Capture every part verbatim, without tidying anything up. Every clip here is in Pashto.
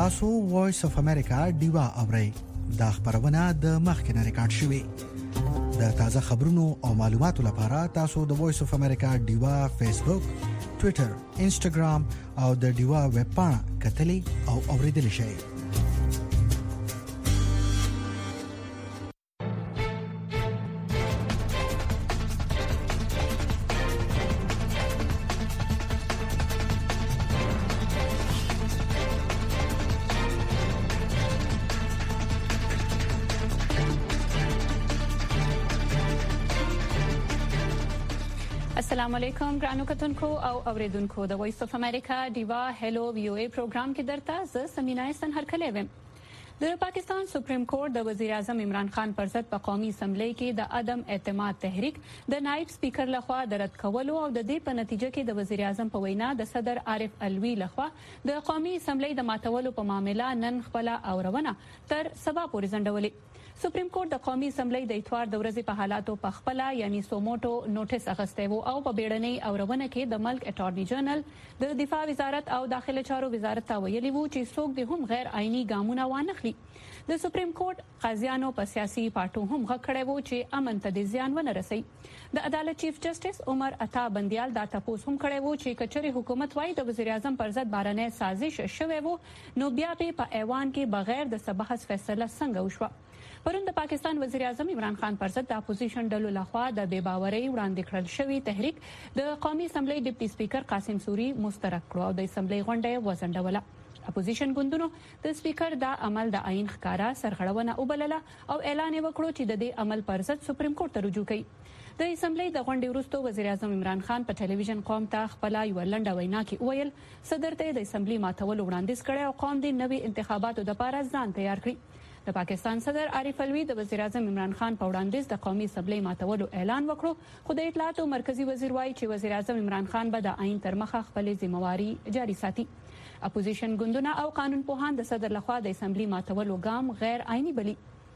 تاسو وایس اف امریکا دیوا اورئ دا خبرونه د مخکنه ریکارډ شوې د تازه خبرونو او معلوماتو لپاره تاسو د وایس اف امریکا دیوا فیسبوک، ټوئیټر، انسټاګرام او د دیوا ویب پاڼه کتلې او اوریدلې شئ. السلام علیکم ګرانو کتونکو او اوریدونکو د وایس اف امریکا دیوا هلو وی او ای پروګرام کې درته ز سمینه سن هرکلې وم. د پاکستان سپریم کورټ د وزیر اعظم عمران خان پر ضد په قومي اسمبلی کې د عدم اعتماد تحریک د نائب سپیکر لخوا د رد کولو او د دې په نتیجه کې د وزیر اعظم په وینا د صدر عارف الوی لخوا د قومي اسمبلی د ماتولو په معاملې نن خپل اورونه تر سبا پورې ځنډولې. سپریم کورټ د قومي اسمبلی د اتوار د ورځې په حالاتو په خپل یعنی سوموټو نوټیس اخیستی وو او په بیړنۍ اورونه کې د ملک اټارنی جنرال د دفاع وزارت او داخله چارو وزارت ته ویلي وو چې څوک د هم غیر آئینی ګامونه وانخلي. د سپریم کورټ قاضیانو په سیاسي پارټو هم غږ کړی وو چې امن ته د زیان ونه رسي. د عدالت چیف جسټس عمر عطا بندیال دا تپوس هم کړی وو چې کچري حکومت وايي د وزیر اعظم پر ضد بارنه سازش شوی وو نو بیا په ایوان کې بغیر د سبحث فیصله څنګه وشوه. پرون د پاکستان وزیر اعظم عمران خان پر ضد د اپوزیشن ډلو لخوا د بے باورۍ وړاندې کړل شوی تحریک د قومي اسمبلی ډیپټي سپیکر قاسم سوري مسترد کړو او د اسمبلی غونډه وزنډوله. اپوزیشن ګوندونو د سپیکر دا عمل د آئین ښکارا سرغړونه وبلله او اعلان وکړو چې د دې عمل پر ضد سپریم کورټ ته رجوع کوي. د اسمبلی د غونډې وروسته وزیر اعظم عمران خان په ټلویزیون قوم ته خپل یو لنډه وینا کې ویل صدر ته د اسمبلی ماتول وړاندیز کړي او قوم د نوي انتخاباتو لپاره ځان تیار کړي. د پاکستان صدر عارف الوی د وزیر اعظم عمران خان په وړاندیز د قومي اسمبلی ماتولو اعلان وکړو خو د اطلاعاتو مرکزی وزیر وایي چې وزیر اعظم عمران خان به د آئین تر مخه خپل ذمہواری جاری ساتي. اپوزیشن ګوندونه او قانون پوهان د صدر لخوا د اسمبلی ماتولو ګام غیر آئینی بلی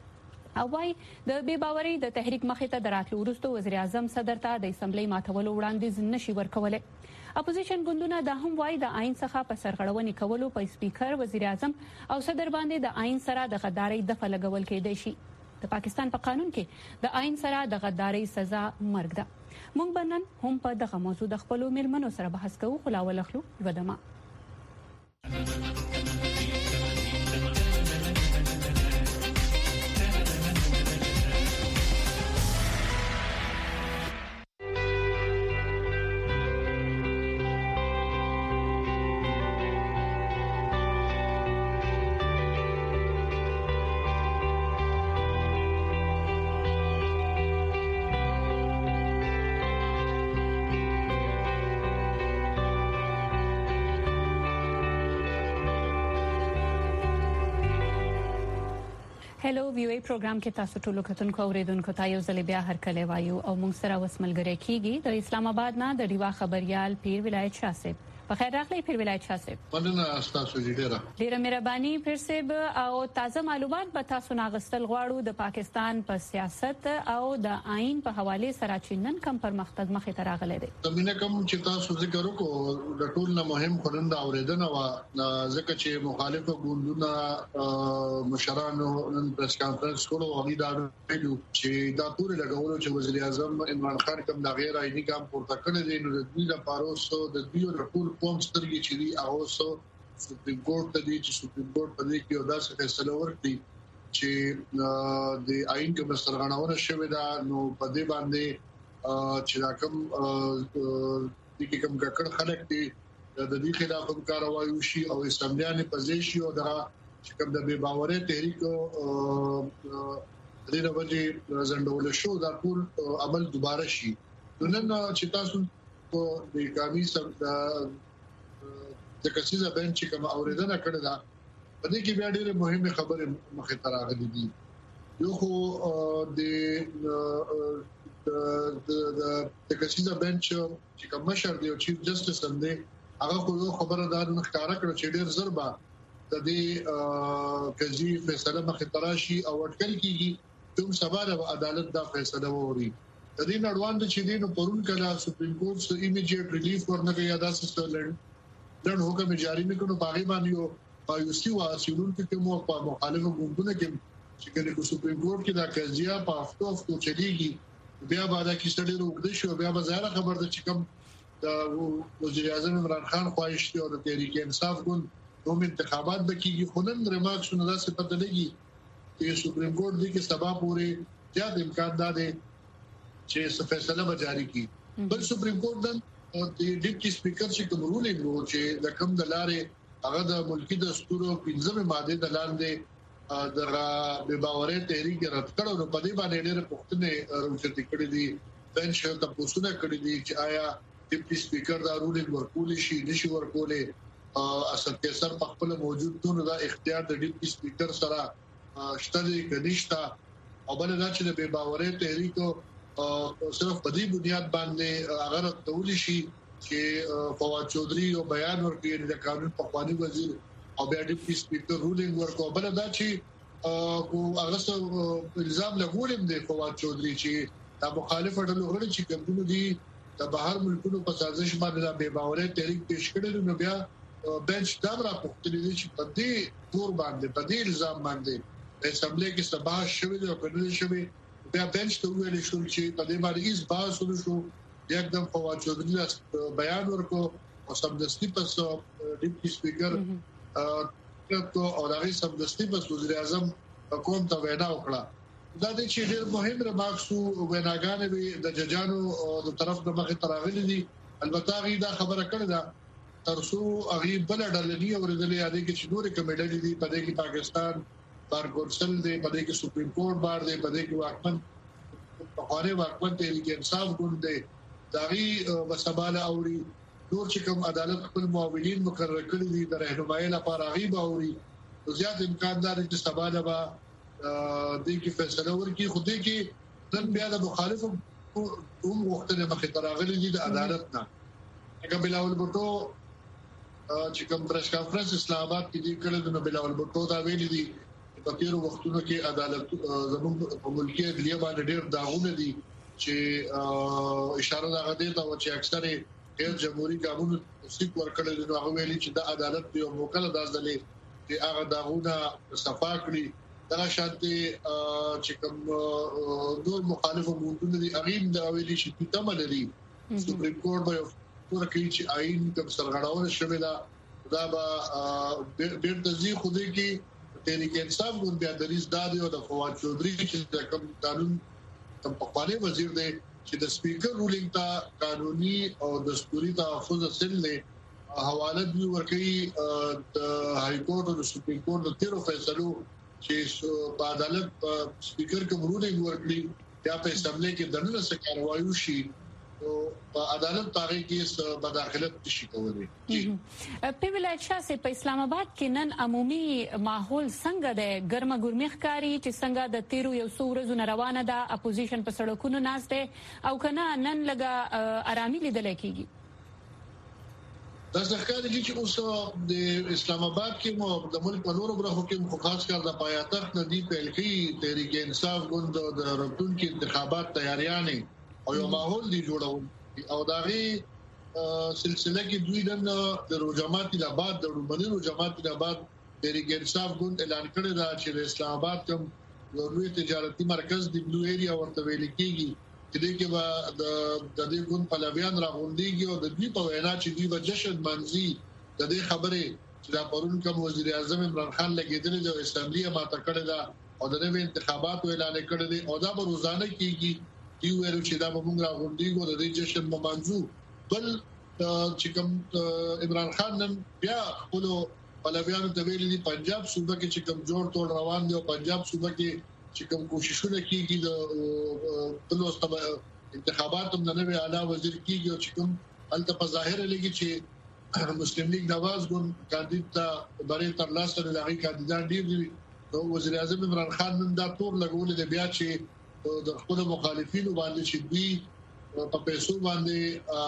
او وايي د بے باورۍ د تحریک مخې ته دراتلو وروسته وزیر اعظم صدر ته د اسمبلی ماتولو وړاندیز نشي ورکولای. اپوزیشن ګوندونه دا هم وايي د آئین څخه په سرغړونې کولو په سپیکر وزیر اعظم او صدر باندې د آئین سره د غدارۍ دفعه لګول کېدای شي. د پاکستان په قانون کې د آئین سره د غدارۍ سزا مرګ ده. موږ بنن هم په دغه موضوع د خپل میرمنو سره بحث کوو خو لا ولخلو ودما. هلو وی او ای پروګرام کې تاسو ټول کتونکو اوریدونکو ته یو ځل بیا هرکلی وایو او موږ سره وسملګری کیږي د اسلام آباد نه د ریوا خبريال پیر ولایت شاه صاحب. بخیر راغلی پیر ولایت شاه صاحب. مننه تاسو ډیره ډیره مهرباني پیر صاحب او تازه معلومات به تاسو ناغستل غواړو د پاکستان په سیاست او د آئین په حواله سره چې نن کم پرمختګ مخې ته راغلی دی. تمنه کوم چې تاسو ذکر وکړو د ټول نه مهم خورنده اوریدنه وا ځکه چې مخالفه ګوندونه مشرانو نن پریس کانفرنس کولو او دا ویلو چې دا ټول لګولو چې وزیر اعظم عمران خان کوم د غیر آئینی کام پورته کړی دی نو د دې لپاره اوس د دې ټول قوم سترګې چې دی هغه سو سپریم کورټ ته دی چې سپریم کورټ په دې کې یو داسې فیصله ورکړي چې د آئین کې سرغړونه شوې ده نو په دې باندې چې دا کوم د کوم ګکړ خلک دي د دې خلاف هم کاروایی وشي او اسمبلیانه پزیشي او دا چې کوم د بے باورۍ تحریک د دې وجه زندول شو دا ټول عمل دوباره شي. نن چې تاسو د قومي سم د کسيزه بنچ کوم اوریدنه کړې ده په دې کې بیا ډېر مهمه خبره مخې ته راغلي دي. یو خو د د د کسيزه بنچ چې کوم مشر دی او چیف جسټس هم دی هغه خو یو خبره دار مخکاره کړ چې ډېر ضربه د دې کزي فیصله مخې ته راشي او اټکل کیږي کوم سبا د عدالت دا فیصله ووري. د دې نړوان چې دینو پرون کله سپریم کورټ سو ایمیډیټ ریلیف ورنګه یادا سستلند لړ حکم جاری میکړو باغی باندې پایوسی او اصولون کې مو په مخالفه ګوندونه کې چې کله کو سپریم کورټ کې دا قضیه په هفتو هفتو چلیږي بیا بعد کې ستړي روغدي شو بیا به ظاهر خبر ده چې کوم د وزیر اعظم عمران خان خواهش دی او د تحریک انصاف ګوند کوم انتخابات بکیږي خونن ریمارکس نه داسې پته لګي چې سپریم کورټ دې کې سبا پورې زیات امکان ده چې فیصله به جاری کړي بل سپریم کورټ د ډیپټي سپیکر چې کوم رولینګ وو چې د کم د لارې هغه د ملکی دستور پنځمه ماده د لاندې دغه به باورې تحریک رد کړو نو په دې باندې ډېر پښتنه روچتي کړې دي بنچ ته پوښتنه کړې دي چې آیا ډیپټي سپیکر دا رولینګ ورکول شي نشي ورکولې اصل کې سر په خپل موجود دونه دا اختیار د ډیپټي سپیکر سره شته دي کنيشتا او بل دا چې د به باورې تحریک صرف په دې بنیاد باندې اگر تول شي چې فواد چودري او بیان ورکړي د قانون په قانوني وزیر او بیا ډیپټي سپیکر رولینګ ورکو بل دا چې کو هغه الزام لګولم دی فواد چودري چې دا مخالف ډلو غړي چې کومو دي د بهر ملکونو په سازش باندې د به باورې تحریک پیش کړي نو بیا بنچ دا را پوښتنه دي چې په دې تور باندې په دې الزام باندې اسمبلی کې سبا شوی دی او کنه شوی بیا بنچ ته ویل شو چې په دې باندې هیڅ بحث ونه شو یکدم فواد چودري بیان ورکو او سمدستي پس ډیپټي سپیکر او هغه سمدستي پس وزیر اعظم کوم ته وینا وکړه دا د چې ډېر مهم رماکسو ویناګانې د ججانو د طرف د مخه تراغلي دي البته غي دا خبره کړې ده ترسو هغه بل ډلنی اوریدلې اده کې چې نور کمیټې دي په دې کې پاکستان بار کونسل دی په دې کې سپریم کورټ بار دی په دې کې واکمن په اړه واکمن تحریک انصاف ګوند دی داغي وسباله اوري نور چې کوم عدالت خپل معاونین مقرر کړی دي د رهنمایي لپاره غیب اوري زیات امکان لري چې سباله با د کې فیصله ورکړي خو دې کې نن بیا د مخالفو هم وختونه مخې تراغلي دي د عدالت نه هغه بلاول بوټو چې کوم پریس کانفرنس اسلام آباد کې دی کړل نو بلاول بوټو دا ویلي دي په تیرو وختونو کې عدالت زموږ په ملکی عدلیه باندې ډېر داغونه دي چې اشاره دا غدي دا چې اکثره غیر جمهوریت قانون تصدیق ورکړل نو هغه ویلي چې د عدالت یو موکل دازلې چې هغه داغونه صفا کړی دا شانتي چې کوم نور مخالفو موندونه دي اغیم دا ویلي چې تمه لري سپریم کورټ به ورکړي چې آئین کوم سرغړاونه شوه دا دا به ډېر تزي خوده کې تحریک انصاف ګوند بیا دریز دادی او د فواد چودري چې کوم قانون کوم پخوانی وزیر دی چې د سپیکر رولینګ ته قانوني او دستوري تحفظ اصل له حواله دی ورکړي د های کورټ او سپریم کورټ د تیرو فیصلو چې په عدالت سپیکر کوم رولینګ ورکړي یا په اسمبلی کې دنه څه کاروایي شي او عدالت تاریخ کې مداخلت نشي کولای. په ولایت شاه په اسلام آباد کې نن عمومي ماحول څنګه ده ګرمه ګرمي ښکاری چې څنګه د تیرو یو څو ورځې روانه ده اپوزیشن په سړکونو ناشته او کنه نن لګه آرامي لیدل کېږي. دا ځکه چې اوس د اسلام آباد کې مو د ملک په نورو برخو کې مو خاص کر د پایتخت ندی پهلکی تحریک انصاف ګوند د راتلونکو انتخابات تیاریانه او یو ماحول دی جوړول او داغي سلسله کې دوی د روجمات الاباد د رومنیو جماعت الاباد تحریک انصاف ګوند اعلان کړی دا چې د اسلام آباد کوم لوی تجارتي مرکز د بلو ایریا ورته ویل کېږي چې دغه به د د دې ګوند په لویان راغونډيږي او د دې په وینا چې دوی به جشن منځي د دې خبره چې دا پرون کوم وزیر اعظم عمران خان لګیدل د اسمبلی ماته کړی دا او د نوې انتخاباتو اعلان کړی دی او دا به روزانه کېږي دی ویل چې دا موږ راغونډيږو د دې جشن منځو بل چې کوم عمران خان نن بیا خپل پلویانو ته ویلي دي پنجاب صوبه کې چې کوم جوړ ټول روان دي او پنجاب صوبه کې چې کوم کوششونه کیږي د تلوسته انتخاباتو د نوې اعلی وزیر کیږي او چې کوم الته په ظاهر لګي چې مسلم لیگ نواز ګوند کاندید برای تر لاسه د هغه کاندیدان ډیر دي نو وزیر اعظم عمران خان نن دا تور لګول دي بیا چې د خپل مخالفینو باندې چې دوی په پیسو باندې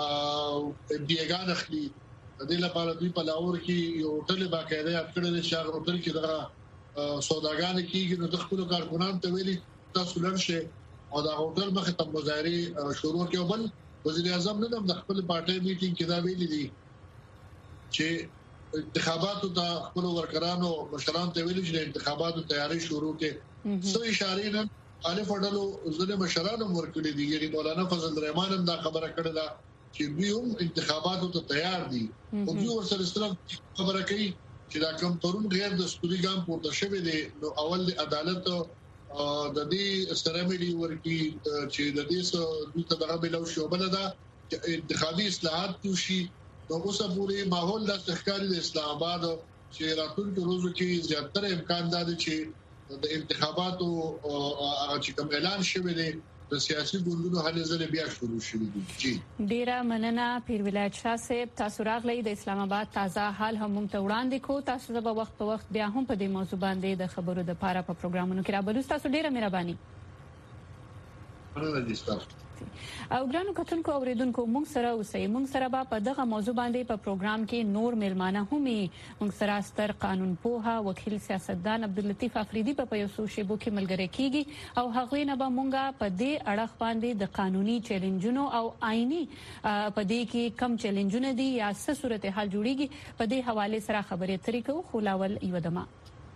امتیاګان اخلي د دې لپاره دوی په لاهور کې یو هوټل باقاعده کړل چې هغه هوټل کې دغه سوداګان کېږي نو د خپل کارکونان ته ویلي تاسو لرشه او دا هوټل مخه ته مظاهره شروع کړو بل وزیر اعظم نن د خپل پارټي میټینګ کې دا ویلي دي چې انتخاباتو ته خپل ورکرانو مشران ته ویل چې انتخاباتو تیاری شروع کړي سو اشاره نه الف ډلو ځله مشرانو ورکړي دي یعنی مولانا فضل الرحمن هم دا خبره کړې ده چې دوی هم انتخاباتو ته تیار دي او دوی ورسره سره خبره کوي چې دا کوم ترون غیر دستوري ګام پورته شوی دی نو اول د عدالت د دې سره ملي ورکی چې د دې سره دوی ته دغه بلو شو بل دا انتخابي اصلاحات توشي نو اوسه پوری ماحول د تحقیقي د اسلام آباد چې راتلونکي ورځو کې زیاتره امکان ده چې د انتخاباتو هغه چې کوم اعلان شوی دی د سیاسي ګوندونو هلې ځلې بیا شروع شوي دي جی ډیره مننه پیر ولایت شاه صاحب تاسو راغلی د اسلام آباد تازه حال هم مونږ ته وړاندې کو تاسو به وخت په وخت بیا هم په دې موضوع باندې د خبرو د پاره په پروګرامونو کې رابلو تاسو ډیره مهرباني او ګرانو کتونکو اوریدونکو موږ سره اوسئ موږ سره به په دغه موضوع باندې په پروګرام کې نور ملمانه هم موږ سره ستر قانون پوها وکیل سیاستدان عبداللطیف افریدي په یو څو شیبو کې ملګری کیږي او هغه نه به موږ په دې اړه باندې د قانوني چیلنجونو او آئینی په دې کې کم چیلنجونه دي یا څه صورتحال جوړیږي په دې حواله سره خبرې اترې کوو خو لاول یو دمه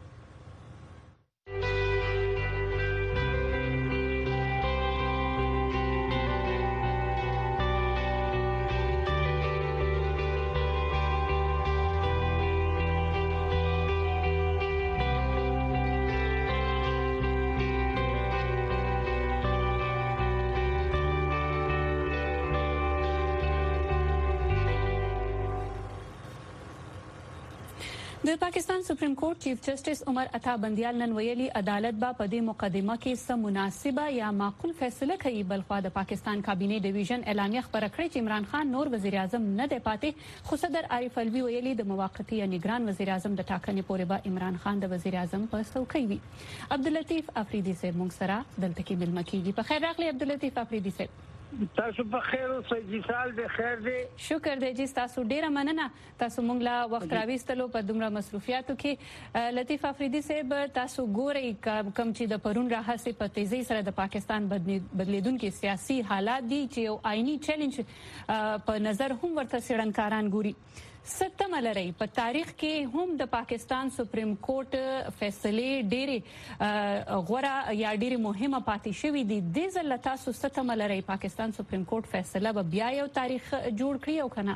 د پاکستان سپریم کورټ چیف جسټس عمر عطا بندیال نن ویلي عدالت با په دې مقدمه کې سم مناسبه یا معقول فیصله کوي بلخوا د پاکستان کابینه ډیویژن اعلامیه خبره کړې چې عمران خان نور وزیر اعظم نه دی پاتې خو صدر عارف الوی ویلي د موقتی یا نگران وزیر اعظم د ټاکنې پورې به عمران خان د وزیر اعظم په څوکۍ وي عبداللطیف افریدي صاحب موږ سره دلته کې ملما کیږي په خیر راغلی عبداللطیف افریدي صاحب تاسو په خیر اوسئ سال به خیر دی شکر دی چې تاسو ډیره مننه تاسو مونږ لا وخت راويستلو په دومره مصروفیاتو کې لطیف افریدي صاحب تاسو ګورئ کوم چې د پرون راهسه په تیزی سره د پاکستان بدلیدونکو سیاسي حالات دي چې یو آئینی چیلنج په نظر هم ورته سړنکاران ګوري ستم لري په تاریخ کې هم د پاکستان سپریم کورټ فیصله ډېری غوړه یا ډېری مهمه پاتې شوې دي د ځل تاسو ستم لري پاکستان سپریم کورټ فیصله به بیا یو تاریخ جوړ کړی او کنه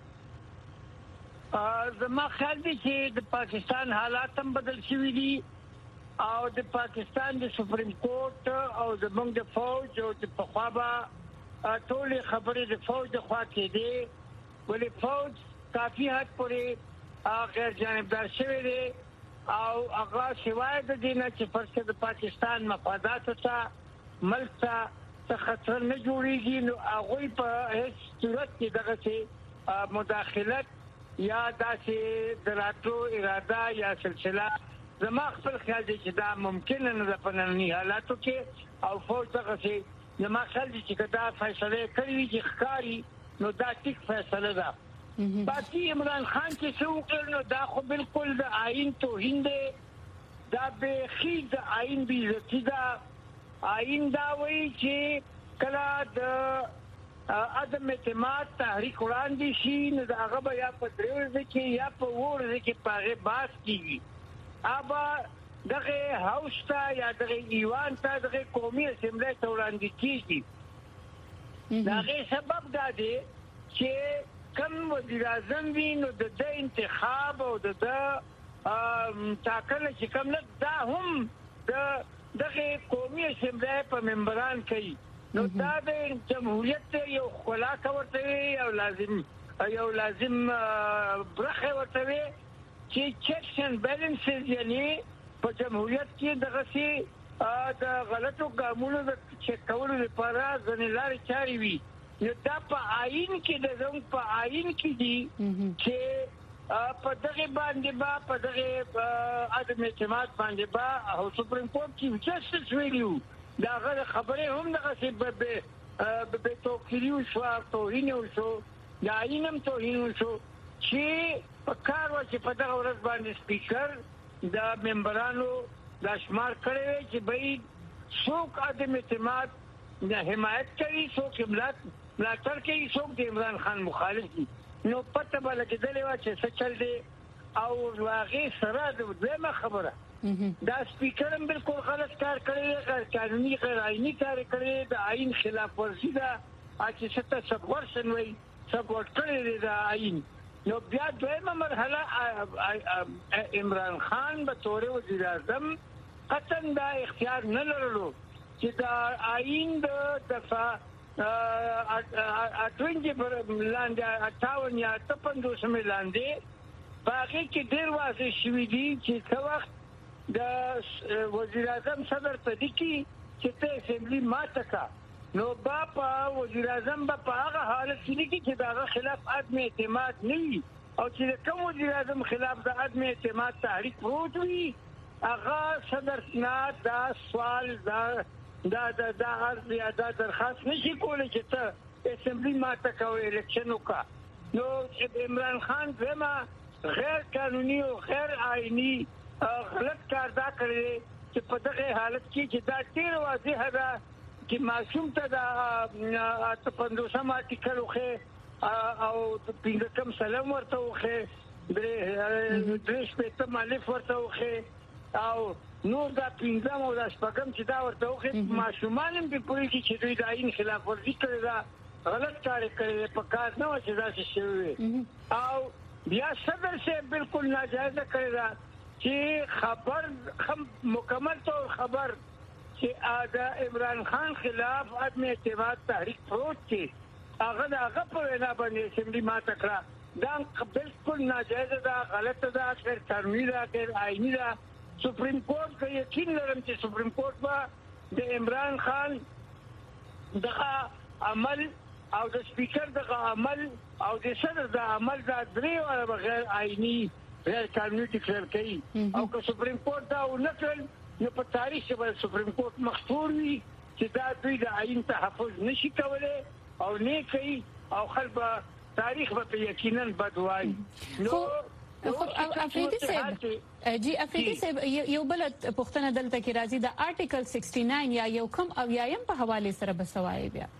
زما خیال دی چې د پاکستان حالات هم بدل شوي دي او د پاکستان د سپریم کورټ او د موږ د فوج او د پخوابه ټول خبرې د فوج د خوا کې دي ولې فوج کافی حد پورې غیر جانبدار شوی دی او هغه شوای د دینه چې فرصت د پاکستان مفادات ته ملک ته خطر نه جوړیږي نو هغه په هیڅ صورت کې دغه چې مداخلت یا داسې دراتو اراده یا سلسله زما خپل خیال دی چې دا ممکن نه ده په ننني حالاتو کې او فوج دغه چې زما خیال دی چې دا فیصله کوي چې ښکاری نو دا ټیک فیصله ده باقي عمران خان چې څو کړ نو دا خو بالکل د آئین توهین دی دا به خید آئین بي عزتي دا آئین دا وایي چې کله د عدم اعتماد تحریک وړاندې شي نو دا هغه یا په دریو کې یا په ور کې پاره باس کیږي ابا دغه هاوس ته یا دغه ایوان ته دغه قومي اسمبلی ته وړاندې کیږي دغه سبب دا دی چې کم وزیر اعظم وی نو د انتخاب او د ټاکنه چې کوم نه دا هم د دغه قومي اسمبلی په ممبران کوي نو دا د جمهوریت یو خلاق ورته یو لازم یو لازم برخه ورته چې چیکس اند بیلنسز یعنی په جمهوریت کې دغه سي د غلطو ګامونو د چک کولو لپاره ځنلارې چاري وي نو دا په آئین کې د زموږ په آئین کې دي چې په دغه باندې با په دغه عدم اعتماد باندې با او سپریم کورټ چیف جسټس ویلو دا غره خبره هم دغه څه به به توکلیو شو توهین شو دا آئینم توهین شو چې په کار و چې په دغه ورځ باندې سپیکر د ممبرانو د شمار کړی چې به څوک عدم اعتماد نه حمایت کوي څوک املاک ملاتړ کوي څوک د عمران خان مخالف دي نو پته بل کې دلې وا چې څه چل دی او واغې سره د دغه خبره دا سپیکر هم بالکل غلط کار کړی غیر قانوني غیر آئینی کار کړی د آئین خلاف ورزي ده چې څه سبورشن وي سپورټ کړی دی د آئین نو بیا دویمه مرحله عمران خان به تور وزیر اعظم قطعا دا اختیار نه لرلو چې دا آئین د دفاع اټوینځي پر لاندې اټاون یا پنځوس لاندې باقي کې ډیر واضح شوی دی چې څو وخت د وزیر اعظم صدر په دې کې چې ته اسمبلی ماته کا نو با وزیر اعظم په هغه حالت کې چې دا خلاف عدم اعتماد نه وي او چې کوم وزیر اعظم خلاف د عدم اعتماد تحریک پروت وي هغه صدر نه دا سوال دا دا دا دا عرض یا دا درخواست نشي کولای چې ته اسمبلی ماته کوي الیکشن وکا نو عمران خان زما غیر قانوني او غیر آئینی غلط کار دا کړی چې په دغه حالت کې چې دا ډیر واضح ده چې معصوم ته دا پندوسم آرټیکل وخه او پنځه کم سلام ورته وخه درې درې شپږ مالف ورته وخه او نو دا پنځم او دا شپږم چې دا ورته وخه معصومان هم په پوری کې چې دوی د آئین خلاف ورزي کړی دا غلط کار کړی په کار نه و چې دا څه شوی او بیا صدر سے بالکل ناجائز کړی دا چې خبر مکمل طور خبر چې دا عمران خان خلاف عدم اعتماد تحریک پروت چې هغه هغه په وینا باندې اسمبلی ما تکړه دا بالکل ناجائز ده غلط ده غیر قانوني ده غیر آئینی ده سپریم کورټ کې یقین لرم چې سپریم کورټ به د عمران خان دغه عمل او د سپیکر دغه عمل او د صدر د عمل دا درې او غیر آئینی غیر قانوني ډیکلیئر کړي او که سپریم کورټ دا ونکړل نو په تاریخ کې به سپریم کورټ مخطور وي چې دا دوی د آئین تحفظ نشي کولای او نه کوي او خلک تاریخ به یقینا بدوای نو افریدي صاحب جی افریدي صاحب یو بل پښتنه دلته کې راځي د آرټیکل سکسټي ناین یا یو کم او یایم په حواله سره بسوای بیا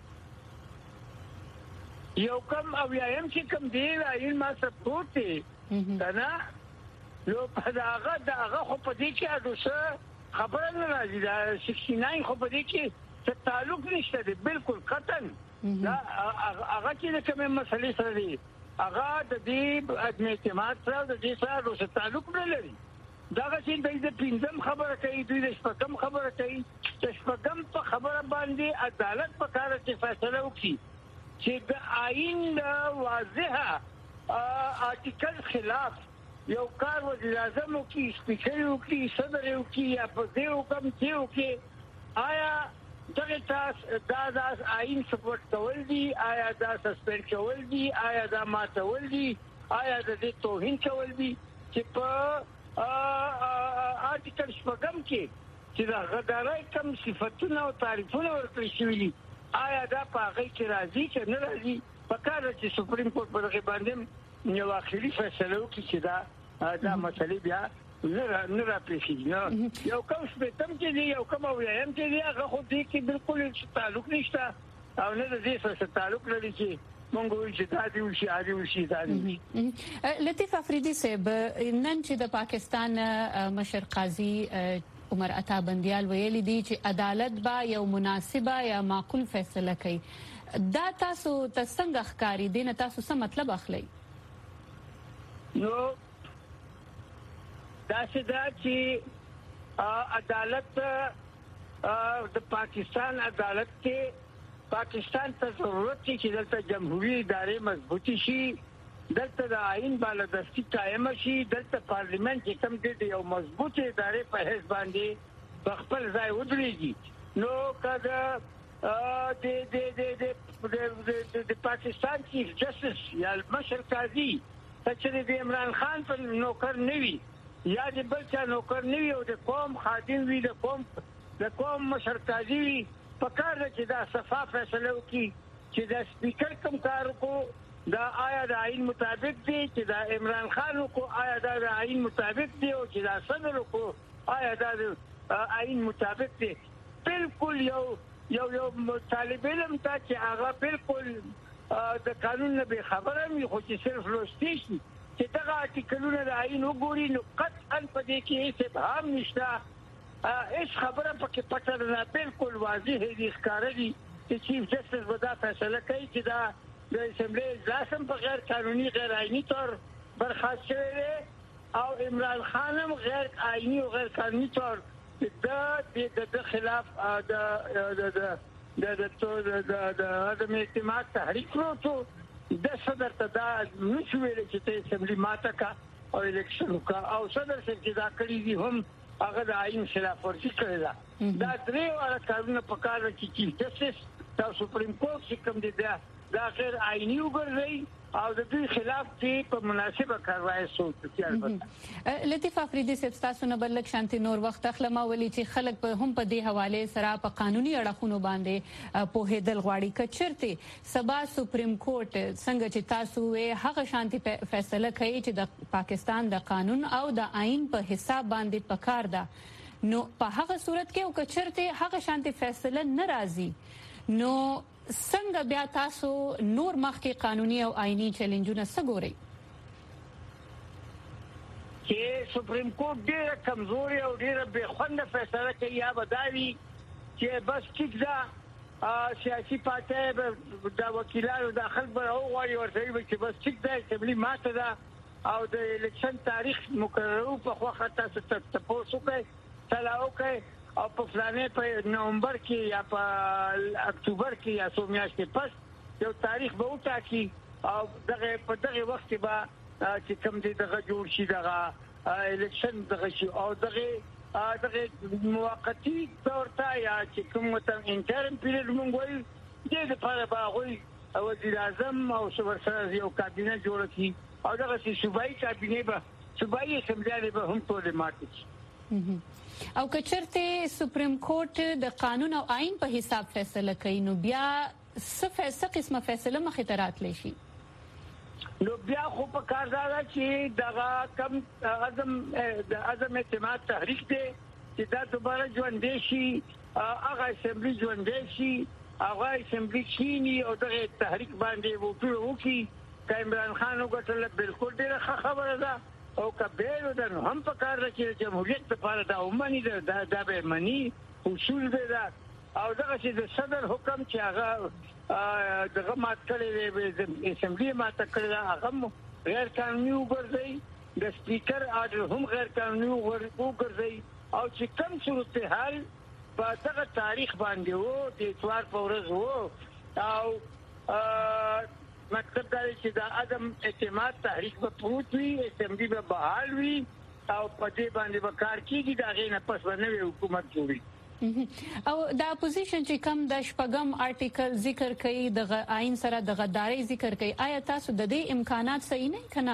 یو کم او یایم چې کم دی آئین ما سپورټ دی دا نو په هغه دغه خو په دې کې اډوسه خبره نه راځي دا سکسټي ناین خو په دې کې څه تعلق نشته دی بالکل قطعا دا هغه چې کومه مسلې سره دی هغه د دې عدم اعتماد سره د دې سره څه تعلق نه لري دا چې د پنځم خبره کوي دوی د شپږم خبره کوي چې شپږم په خبره باندې عدالت په کار کې فیصله وکړي چې د آئین واضحه آرټیکل خلاف یو کار وزیر اعظم کی سپیکر کی صدر کی یا پدیو کم تیو کې آیا دغه تاسو دا د آئین سپورټ کول دي آیا دا سسپند کول دي آیا دا ماتول دي آیا د دې توهین کول دي چې په آرټیکل شپږم کې چې دا غدارای کم صفاتونه او تعریفونه ورکړل شوي دي آیا دا په هغه کې راځي چې نه راځي په کار چې سپریم کورټ په دغه باندې یو اخیری فیصله وکړي چې دا دا مسلې بیا نه نه راپېښېږي نو یو کوم شپږم کې دی یو کوم وایم چې دی هغه خو دې کې بالکل تعلق نشته او نه د دې سره تعلق لري چې مونږ وایو چې دا دی وشي عادي وشي دا دی لطیف افریدي صاحب نن چې د پاکستان مشر قاضي عمر عطا بندیال ویلي دی چې عدالت با یو مناسبه یا معقول فیصله کوي دا تاسو څنګه ښکاری دي نه تاسو څه مطلب اخلي نو دا څه دا چې عدالت د پاکستان عدالت کې پاکستان ته ضرورت چې دلته جمهوریت ادارې مضبوطی شي دلته د آئین بالادستی قائم شي دلته پارلیمنت چې کوم دي یو مضبوط ادارې په هیڅ باندې په خپل ځای ودرېږي نو کله د د د د پاکستان چیف جسټس یا مشر قاضي چې د عمران خان په نوکر نیوي یا د بل چا نوکر نیوي او د قوم خادم وي د قوم د قوم مشر قاضي په کار چې دا صفه فیصله وکړي چې د سپیکر کوم کار کو دا آیا د آئین مطابق دی چې دا عمران خان کو آیا دا د آئین مطابق دی او چې دا صدر کو آیا دا د آئین مطابق دی بالکل یو یو یو طالب علم ته چې هغه بالکل د قانون نه به خبره وي خو چې صرف لوستي شي چې دغه آرټیکلونه د آئین وګوري نو قطعا په دې کې هیڅ ابهام نشته، هیڅ خبره پکې پټه نه، بالکل واضح دي، ښکاره دي چې چیف جسټس به دا فیصله کوي چې دا د اسمبلی اجلاس هم په غیر قانوني غیر آئیني طور برخاست شوی دی او عمران خان هم غیر آئیني او غیر قانوني طور د د خلاف د د د د عدم اعتماد تحریک وکړو، د صدر ته دا نشو ویل چې ته اسمبلی ماته کا او الیکشن وکا، او صدر چې دا کړی دي هم هغه د آئین خلاف ورزي کړی ده. دا درې واړه کارونه په کار کې چیف جسټس او سپریم کورټ چې کوم دي دا غیر آئینی وګرځي او د دې خلاف چې په مناسبه کاروایی سوچي. البته لطیف افریدي صاحب تاسو نه بل شانتي نور وخت خلما ولي چې خلک په هم په دې حواله سره په قانوني اړخونو باندې په هدل غواړي کچرته سبا سپریم کورټ څنګه چې تاسو یې هغه شانتي فیصله کوي چې د پاکستان د قانون او د آئین په حساب باندې پکار ده، نو په هغه صورت کې او کچرته هغه شانتي فیصله ناراضي نو څنګه بیا تاسو نور مخکې قانوني او آئینی چیلنجونه سګوري؟ چې سپریم کورټ ډېر کمزوري او ډېر بې خونده فیصله کوي یا بداوي چې بس ټیک ده سیاسي پارټي د وکیلانو داخل به وغواړي ورته چې بس ټیک ده اسمبلی ماته ده او د الیکشن تاریخ مقررو په خوخه تاسو ته تاسو کوي تلاو کوي او په فلانه په نومبر کې یا په اکتوبر کې یا څو میاشتې پس یو تاریخ به وټاکي او دغه په دغه وخت به چې کوم دي دغه جوړ شي دغه الیکشن دغه شي او دغه دغه موقتی تور ته یا چې کوم ته انټرم پیریډ مونږ وایو دغه لپاره به غوي وزیر اعظم او سره یو کابینه جوړ کړي او دغه چې صوبایي کابینه به صوبایي اسمبلی به هم ټول ماته او کچرته سپریم کورټ د قانون او آئین په حساب فیصله کوي نو بیا څه فیصله قسمه فیصله مخې ته راتلی شي؟ نو بیا خو په کار دا چې دغه کم عزم د عزم اعتماد تحریک دی چې دا دوباره ژوندې شي، هغه اسمبلی ژوندې شي، هغه اسمبلی کینی او دغه تحریک باندې وکړو وکړي که عمران خان وګټل بالکل ډیره خبره ده او کبیر د هم په کار راځي جمهوریت لپاره دا ومني دا د به منی اصول دی دا او دغه چې د صدر حکم چې هغه دغه مات کړی دی اسمبلی مات کړی هغه غیر قانوني وګرځي، د سپیکر آرډر هم غیر قانوني وګرځي او چې کوم صورتحال په دغه تاریخ باندې وو د اتوار په ورځ وو او مطلب دا چې دا عدم اعتماد تحریک په پروت وي، اسمبلی به بحال وي او په دې باندې به کار کیږي، دا غي نه پس باندې حکومت جوړي. او د اپوزیشن چې کم د شپږم آرټیکل ذکر کوي د آئین سره د غداري ذکر کوي، آیا تاسو د دې امکانات صحیح نه کنه؟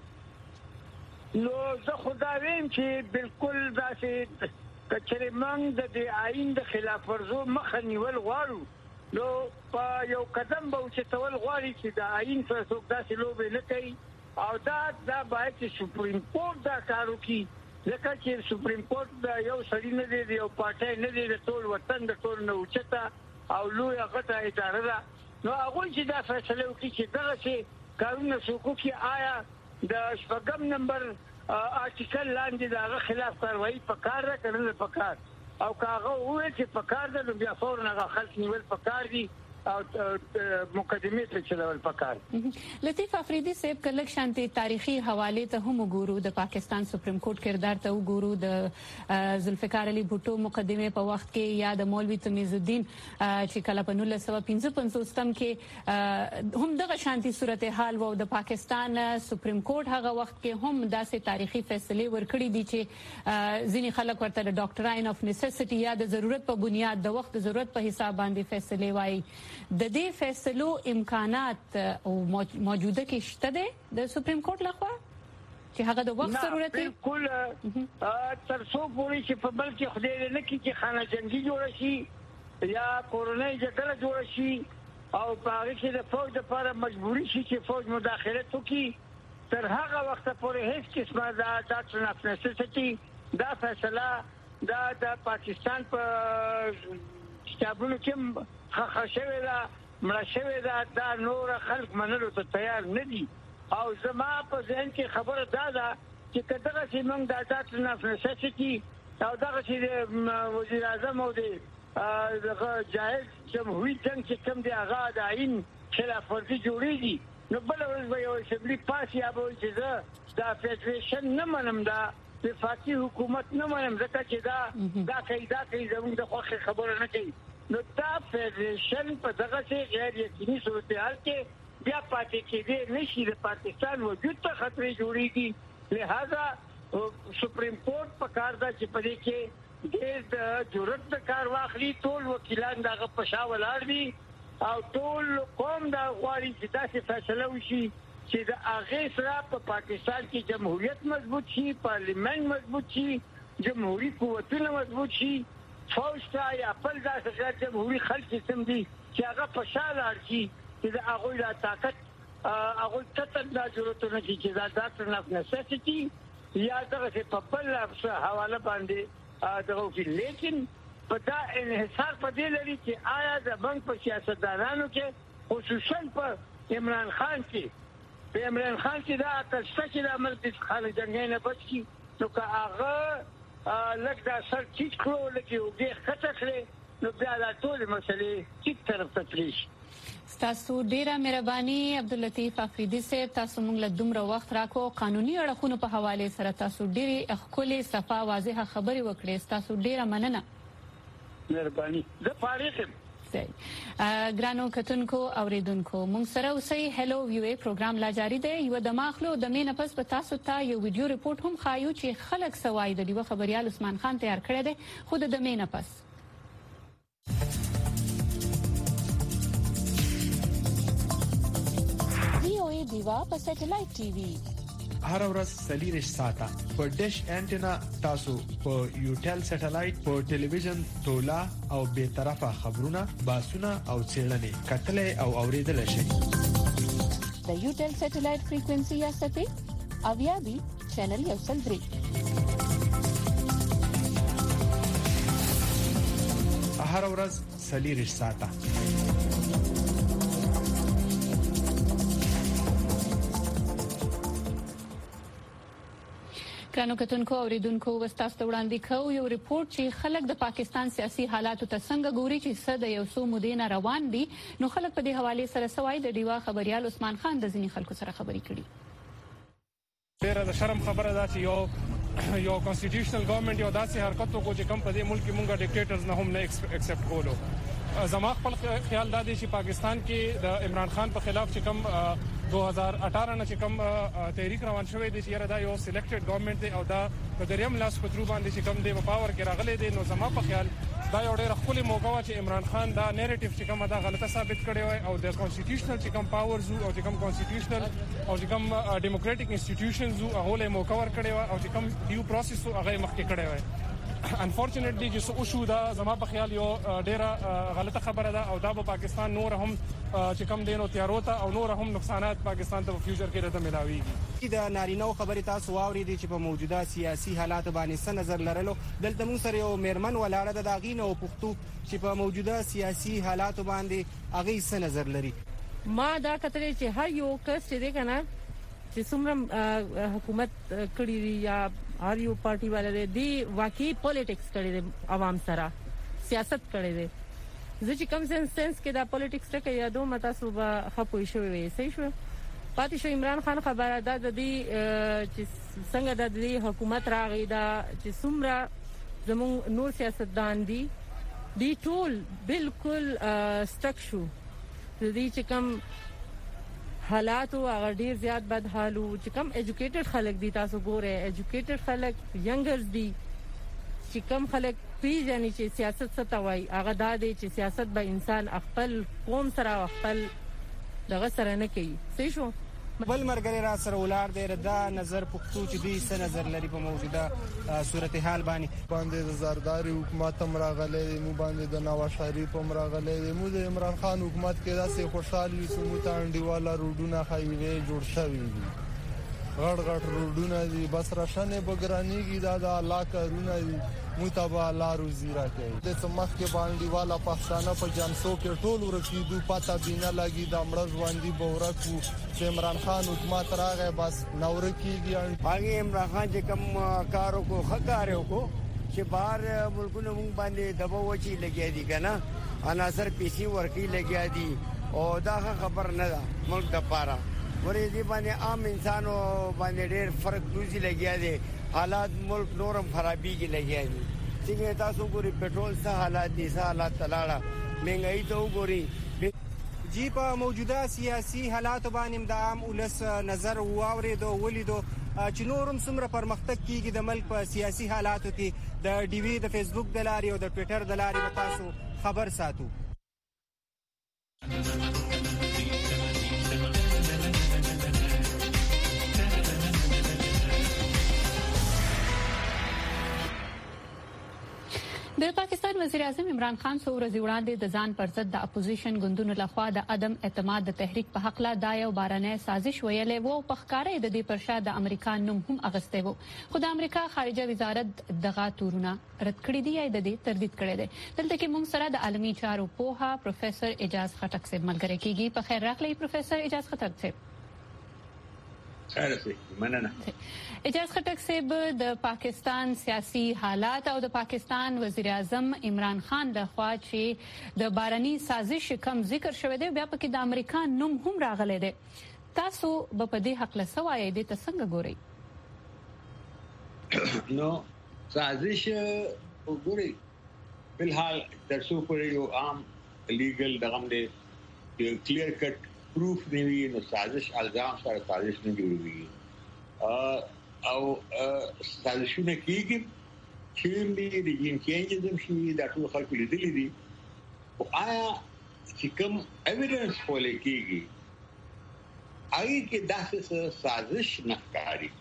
نو زه خدای ویم چې بالکل داسې کچره موږ د دې آئین د خلاف ورزو مخه نیول غواړو نو په یو قدم به چې تول غواړي چې د آئین سره څوک داسې لوبې نه کوي او دا دا باید چې سپریم کورټ دا کار وکړي، ځکه چې سپریم کورټ د یو سړي نه دی یو پارټي نه دی د ټول وطن د ټول نه اوچته او لوی غټه اداره ده، نو هغه چې دا فیصله وکړي چې دغه چې قانون حقوقي آیا د شپږم نمبر آرټیکل لاندې دغه خلاف کاروایی پکار را کړل پکار او کاغه وې چې پکار ده نو بیا فورا هغه خلک نیول پکار دي او مقدمه ته چلول پکار. لطیف افریدي صاحب کله شانتي تاریخي حواله ته هم وګورو د پاکستان سپریم کورټ کردار ته وګورو د ذوالفقار علي بوټو مقدمه په وخت کې یا د مولوي تمیز الدین چې کله په نولس سوه پنځه پنځوس کې هم دغه شانتي صورتحال وو، د پاکستان سپریم کورټ هغه وخت کې هم داسې تاریخي فیصله ورکړي دي چې ځینې خلک ورته د ډاکټراین اف نیسیسټي یا د ضرورت په بنیاد د وخت ضرورت په حساب باندې فیصله وایي. د دې فیصلو امکانات او موجوده کې شته ده د سپریم کورټ لخوا چې هغه د وخت ضرورت دی؟ بالکل تر څو پورې چې په بل کې خدای نه کې چې خانه جنگي جوړ شي یا کورونای جګړه جوړ شي او په هغه کې د فوج لپاره مجبوري شي چې فوج مداخلت وکړي، تر هغه وخت پورې هیڅ قسمه دا ډاکټر نفسي دا فیصله دا د پاکستان په کتابونو کې خخ شوی دا مړ شوی دا دا نور خلک منلو ته تیار نه دي او زما په ذهن کې خبره دا ده چې کله چې موږ د ډاکټر نفسیتي او دغه چې وزیر اعظم او د دغه جایز جمهوریت جنگ چې کوم دی هغه د عین خلاف ورزي جوړیږي نو بل ورځ به یو اسمبلی پاس یا به چې دا د فدریشن نه منم دا وفاقي حکومت نه منم ځکه چې دا دا قاعده کوي زموږ د خوښه خبره نه کوي نو دا فدریشن په دغه چې غیر یقیني صورتحال کې بیا پاتې کېږي نشي د پاکستان وجود ته خطر جوړیږي لہذا سپریم کورټ په کار دا چې په دې کې د جرأت د کار واخلي ټول وکیلان دغه پښا ولاړ دي او ټول قوم دا غواړي چې تاسو فیصله وشي چې د هغه سره په پاکستان کې جمهوریت مضبوط شي پارلیمنت مضبوط شي جمهوریت قوتونه مضبوط شي فوج ته یا بل ځای جمهوریت خلک سم دي چې هغه پښا لاړ شي چې د هغه د طاقت هغه ته د جرأت نه چې دا ډاکټر نفسیتي یا دغه په بل حواله باندې دغه کې لیکن په دا انحصار په دې لري چې آیا د بنک په سیاستدانانو کې خصوصا په عمران خان کې په عمران خان کې دا تاسو چې د عمل د خالد جنگي نه بچ کی نو که هغه لکه دا سر چې کړو لکه یو دې خطر کړي نو بیا دا ټول مسلې چې طرف ته تللی تاسو ډیره مهرباني عبداللطیف افریدي صاحب تاسو موږ له دومره وخت راکو قانوني اړخونو په حواله سره تاسو ډیره خپل صفه واضحه خبري وکړې تاسو ډیره مننه مهرباني زه فارغ یم ګرانو کتونکو اوریدونکو موږ سره اوسئ هلو ویو ای پروګرام لا جاری دی یو د ماخلو د مینه پس په تاسو ته یو ویډیو ریپورت هم خایو چې خلک سوای د دیو خبريال عثمان خان تیار کړی دی خود د مینه پس دیوا په سټلایټ ټي وي هر ورځ سلیریش ساته په ډیش انټینا تاسو په یوټل سټلایټ په ټلویزیون تولا او به طرفه خبرونه باسونه او چیرلنې کتلې او اوریدل شي د یوټل سټلایټ فریکوئنسي یا سپی اویا بي چینل یو سل درې هر ورځ سلیریش ساته کانو کتونکو اوریدونکو وستاسو وړاندې کوو یو ریپورت چې خلک د پاکستان سیاسي حالاتو ته څنګه ګوري چې څه د یو څو مودې نه روان دي نو خلک په دې حواله سره سوای د دیوا خبريال عثمان خان د ځینی خلکو سره خبري کړي ډیره د شرم خبره ده چې یو یو کانسټیټیوشنل ګورنمنت یو داسې حرکت وکړي چې کوم په دې ملک کې مونږه ډیکټیټرز نه هم نه ایکسپټ کولو زما خپل خیال دا دی چې پاکستان کې د عمران خان په خلاف چې کوم دو هزار اٹھارہ نه چې کوم تحریک روان شوی دی چې دا یو سلیکټډ ګورنمنت دی او دا د دریم لاس په ترو باندې چې کوم دی په پاور کې راغلی دی نو زما په خیال دا یو ډېر خپل موقع و چې عمران خان دا نیریټیو چې کوم دا غلطه ثابت کړی وای او د کانسټیټیوشنل چې کوم پاورز او چې کوم کانسټیټیوشنل او چې کوم ډیموکراټیک انسټیټیوشنز او هغه موقع ور کړی وای او چې کوم ډیو پروسس هغه مخکې کړی وای انفورچونټلی چې څه وشو دا زما په خیال یو ډیره غلطه خبره ده او دا په پاکستان نور هم چې کوم دینو تیارو ته او نور هم نقصانات پاکستان ته په فیوچر کې راته ملاويږي د نارینه خبرې تاسو واوري دي چې په موجوده سیاسي حالات باندې څه نظر لرلو دلته موږ سره یو میرمن ولاړه ده د غینه او پښتو چې په موجوده سیاسي حالات باندې هغه څه نظر لري ما دا کتلې چې هر یو کس چې دی کنه چې څومره حکومت کړی دی یا هر یو پارټي والے دی واقعي پالیټکس کړی دی عوام سره سیاست کړی دی زه چې کوم سنس کې دا پالیټکس ټکه یادو متا صوبه خپوي شوی وي صحیح شو پاتې شو عمران خان خبره ده د دې چې څنګه د دې حکومت راغی دا چې څومره زموږ نور سیاستدان دي دی ټول بالکل سټک شو د دې چې کوم حالات او هغه ډیر زیات بد حالو چې کوم ایجوکیټډ خلک دي تاسو ګوره ایجوکیټډ خلک ینګرز دي چې کوم خلک پیژني چې سیاست څه ته وایي هغه دا دی چې سیاست به انسان خپل قوم سره خپل دغه سره نه کوي صحیح شو بل مرګري را سره ولار دی دا نظر پښتو چې دوی څه نظر لري په موجوده صورتحال باندې باندې د زرداری حکومت هم راغلی مو باندې د نواز شریف هم راغلی مو د عمران خان حکومت کې داسې خوشحالي چې مو ته انډیواله روډونه خایوي جوړ شوي دي غړ غړ روډونه دي بس راشنه بګرانیږي دا د الله کارونه دي متابع لارو زیرا کوي د سمخ کې باندې والا پښتانه په جانسو کې ټول ورکیدو پتا بینه لګي د امر ژوندۍ بورکو چې عمران خان حکومت راغی بس نور کیږي هغه عمران خان چې کوم کارو کو خکارو کو چې بهر ملکونو مونږ باندې دباو وچی لګیا دي کنه عناصر پیسي ورکی لګیا دي او دا خبر نه ده ملک د پاره ورې دي باندې عام انسانو باندې ډېر فرق دوزي لګیا دي حالات ملک نورم خرابيږي لګیا دي څنګه تاسو ګوري پټرول څه حالات دي څه حالات تلاړه مهنګای ته وګوري جی په موجوده سیاسي حالات باندې د عام ولس نظر واوریدو ولیدو چې نورم څومره پرمختګ کیږي د ملک په سیاسي حالاتو کې د ډي وي د فیسبوک د لارې او د ټوئیټر د لارې تاسو خبر ساتو د پاکستان وزیر اعظم عمران خان څو ورځې وړاندې د ځان پر ضد د اپوزیشن ګوندونو لخوا د عدم اعتماد د تحریک په حق لا د یو بارانه سازش ویلې وو په ښکارې د دې پر شا د امریکا نوم هم اغسته وو خو د امریکا خارجه وزارت دغه تورونه رد کړی دی د دې تردید کړی دی دلته کې موږ سره د عالمي چارو پوها پروفیسور اجاز خټک صاحب ملګری کیږي په خیر راغلی پروفیسور اجاز خټک صاحب خیر سي مننه اجاز خټک صاحب د پاکستان سیاسي حالات او د پاکستان وزیر اعظم عمران خان لخوا چې د باراني سازش کم ذکر شوی دی بیا پکې د امریکا نوم هم راغلی دی تاسو په دې حق له سوای د څنګه ګورئ نو سازش وګورئ بهرحال ترڅو پورې یو عام لیګل دغه دی کلیر کټ پروف دی نو سازش الزام سره سازش نه جوړوي او سازشونه کیږي چې د رژیم چینجز هم شي دا ټول خلکو لیدلې دي او آیا چې کوم ایویډنس ولې کیږي هغه کې داسې سازش نه ښکاري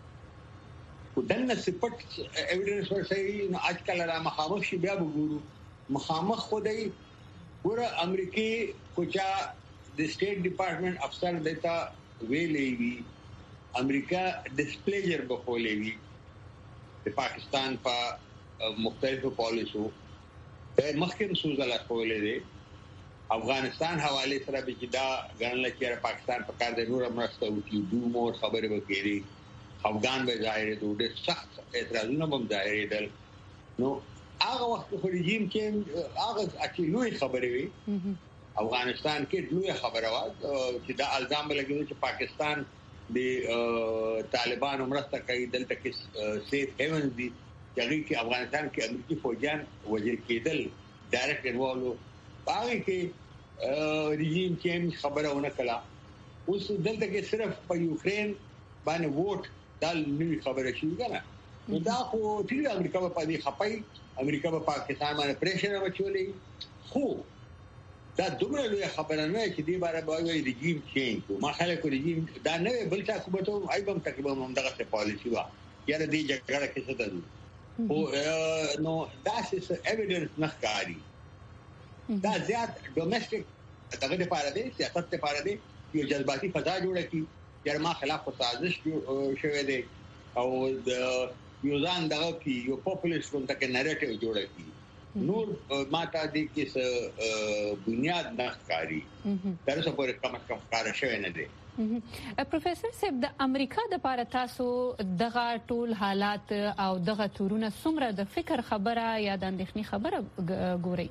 خو دنه سپټ ایویډنس ورسې نو اجکل را مخامخ شي بیا وګورو مخامخ خدای ګوره امریکای کوچا د سټیټ ډپارټمنټ افسر دیتا ویلې وی امریکا ډیسپلیجر بخولې وی د پاکستان په مختلفو پالیسو د مخکې سوزله کولې دي افغانستان حواله سره به چې دا غنل چې پاکستان په کار د نور امرسته او چې دوه مور خبره وکړي افغان به ظاهر دي د سخت اعتراضونه هم ظاهر دي نو هغه وخت خو رژیم چې هغه اکیلوي خبره وي افغانستان کې لوی خبره و چې دا الزام لګوي چې پاکستان د طالبان مرسته کوي دلته کې سیف هیونز دي چې کې افغانستان کې امریکای فوجان وزیر کېدل ډایرکټ انوالو باقي کې رژیم چینج خبره ونه کړه اوس دلته کې صرف په یوکرين باندې ووټ دال نوې خبره شي کنه نو دا خو چې امریکا په دې خپای امریکا په پاکستان باندې پریشر واچولې خو دا دومره لوی خبره نه چې دی بار به وي رژیم چینج ما خلک رژیم دا نه بل څه کومه ایبم تقریبا هم دغه پالیسی وا یاره دی جګړه کې څه ده او نو دا څه ایویډنس نه ښکاري دا زیات ډومېسټک دغه لپاره دی سیاست لپاره دی یو جذباتي فضا جوړه کی یاره ما خلاف سازش شوه دی او د یو ځان دغه کی یو پاپولیست کوم تک نریټیو جوړه کی نور ماته دې کې بنیاد نه ښکاري تر څو پورې کوم کم کار شوی نه دی پروفیسور صاحب د امریکا د لپاره تاسو دغه ټول حالات او دغه تورونه څومره د فکر خبره یا د اندېښنې خبره ګوري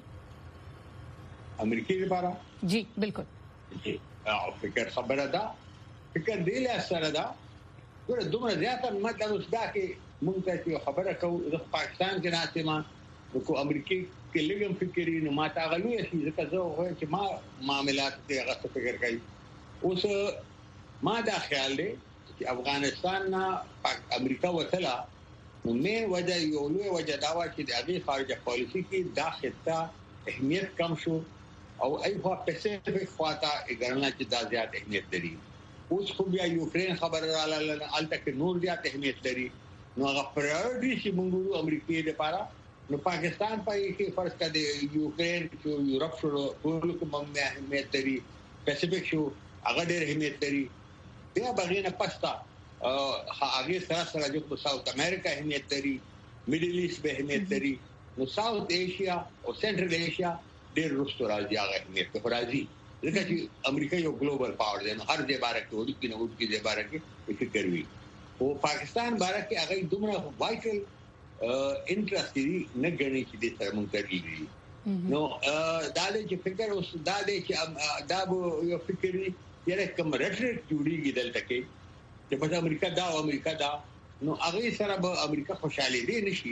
امریکای لپاره جی بالکل جی او فکر خبره ده فکر دی له سره ده ګوره دومره زیاته مطلب اوس دا کې مونږ ته خبره کوو د پاکستان کې ناسمه کو امریکای کې لګم فکرې نو ما تا غلوې شي ځکه زه وایم چې ما معاملات ته هغه فکر کوي اوس ما دا خیال دی چې افغانستان نه امریکا وتلا نو مې وجه یو لوی وجه دا و چې د هغه خارجه پالیسي کې دا خطه اهمیت کم شو او ایفا پیسفیک خواته ګرځنه چې دا زیات اهمیت لري اوس خو بیا یوکرين خبره رااله الته کې نور زیات اهمیت لري نو هغه پرایورټي چې موږ امریکای لپاره نو پاکستان په کې فرض کړه یوکرين چې یورپ شو ټول کوم اهمیت لري پیسفیک شو هغه ډېر اهمیت لري بیا بغینه پستا هغه سره سره د ساوث امریکا اهمیت لري میډل ایست به اهمیت لري نو ساوث ایشیا او سنټرل ایشیا ډېر رستو راځي هغه اهمیت په راځي ځکه چې امریکا یو ګلوبل پاور دی نو هر ځای باره کې وړي کې نو وړي کې ځای باره کې فکر وي او پاکستان باره کې هغه دومره وایټل انټرست دی نه غني چې د سره مونږ کوي نو دا د فکر اوس دا د چې دا یو فکر دی یره کوم ریټریک جوړیږي دلته کې چې په امریکا دا او امریکا دا نو هغه سره به امریکا خوشاله دي نشي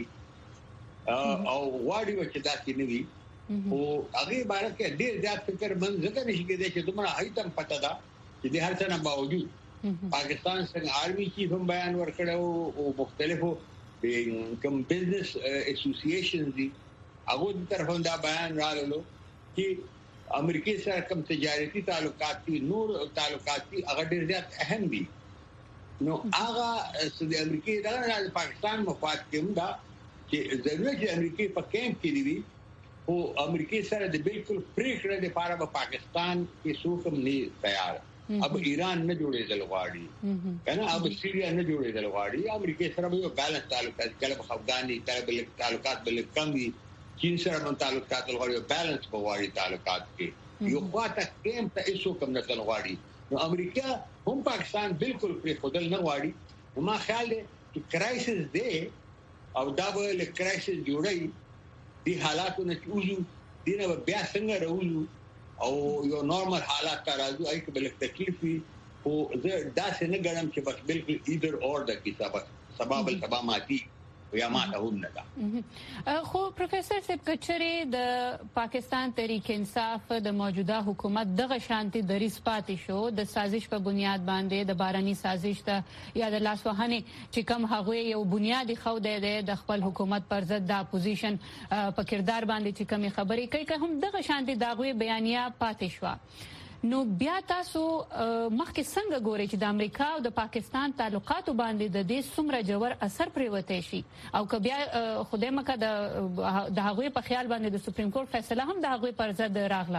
او واړی و چې دا کې نه وي او هغه باره کې ډېر زیات فکر من ځکه نشي کېدای چې دومره هایتم پته ده چې د هر څه نه باوجود پاکستان څنګه آرمي چیف هم بیان ورکړو او مختلفو کوم بزنس اسوسییشنز دي هغه د طرفه دا بیان راغلو چې امریکای سره کوم تجارتي تعلقات دي نور تعلقات دي هغه ډېر زیات اهم دي نو هغه د امریکای د پاکستان مفاد کې هم دا چې ضروري چې امریکای په کیمپ کې دی او امریکای سره د بالکل پریکړه د لپاره په پاکستان کې څوک نه تیار اب ایران نه جوړېدل غواړي کنه اب سیریا نه جوړېدل غواړي امریکای سره یو بیلنس تعلقات کله په افغاني کله تعلقات بل کم دي چین سره من تعلقات غواړي بیلنس په غواړي تعلقات کې یو خواته کیم ته هیڅ کوم نه غواړي نو امریکا هم پاکستان بالکل پر خودل نه غواړي نو ما خیال دی چې کرایسس دی او دا به له کرایسس جوړي دي حالاتو نه چوزو دینه بیا څنګه راوځو او یو نورمال حالات ته راځو اې کبل تکلیف وي او زه دا څنګه غواړم چې بس بالکل ایدر اور د کتابه سبب سبا ماتي یا ماته هم نه ده خو پروفیسور صاحب کچري د پاکستان تحریک انصاف د موجوده حکومت دغه شانتي دریس پاتې شو د سازش په بنیاد باندې د باراني سازش ته یا د لاسوهنې چې کوم هغه یو بنیادی خو د خپل حکومت پر ضد د اپوزیشن په کردار باندې چې کوم خبرې کوي که هم دغه شانتي داغوي بیانیه پاتې شو نو بیا تاسو مخکې څنګه ګورئ چې د امریکا او د پاکستان تعلقاتو باندې د دې څومره جوړ اثر پریوتی شي او که بیا خدای مکه د د هغوی په خیال باندې د سپریم کورټ فیصله هم د هغوی پر ضد راغله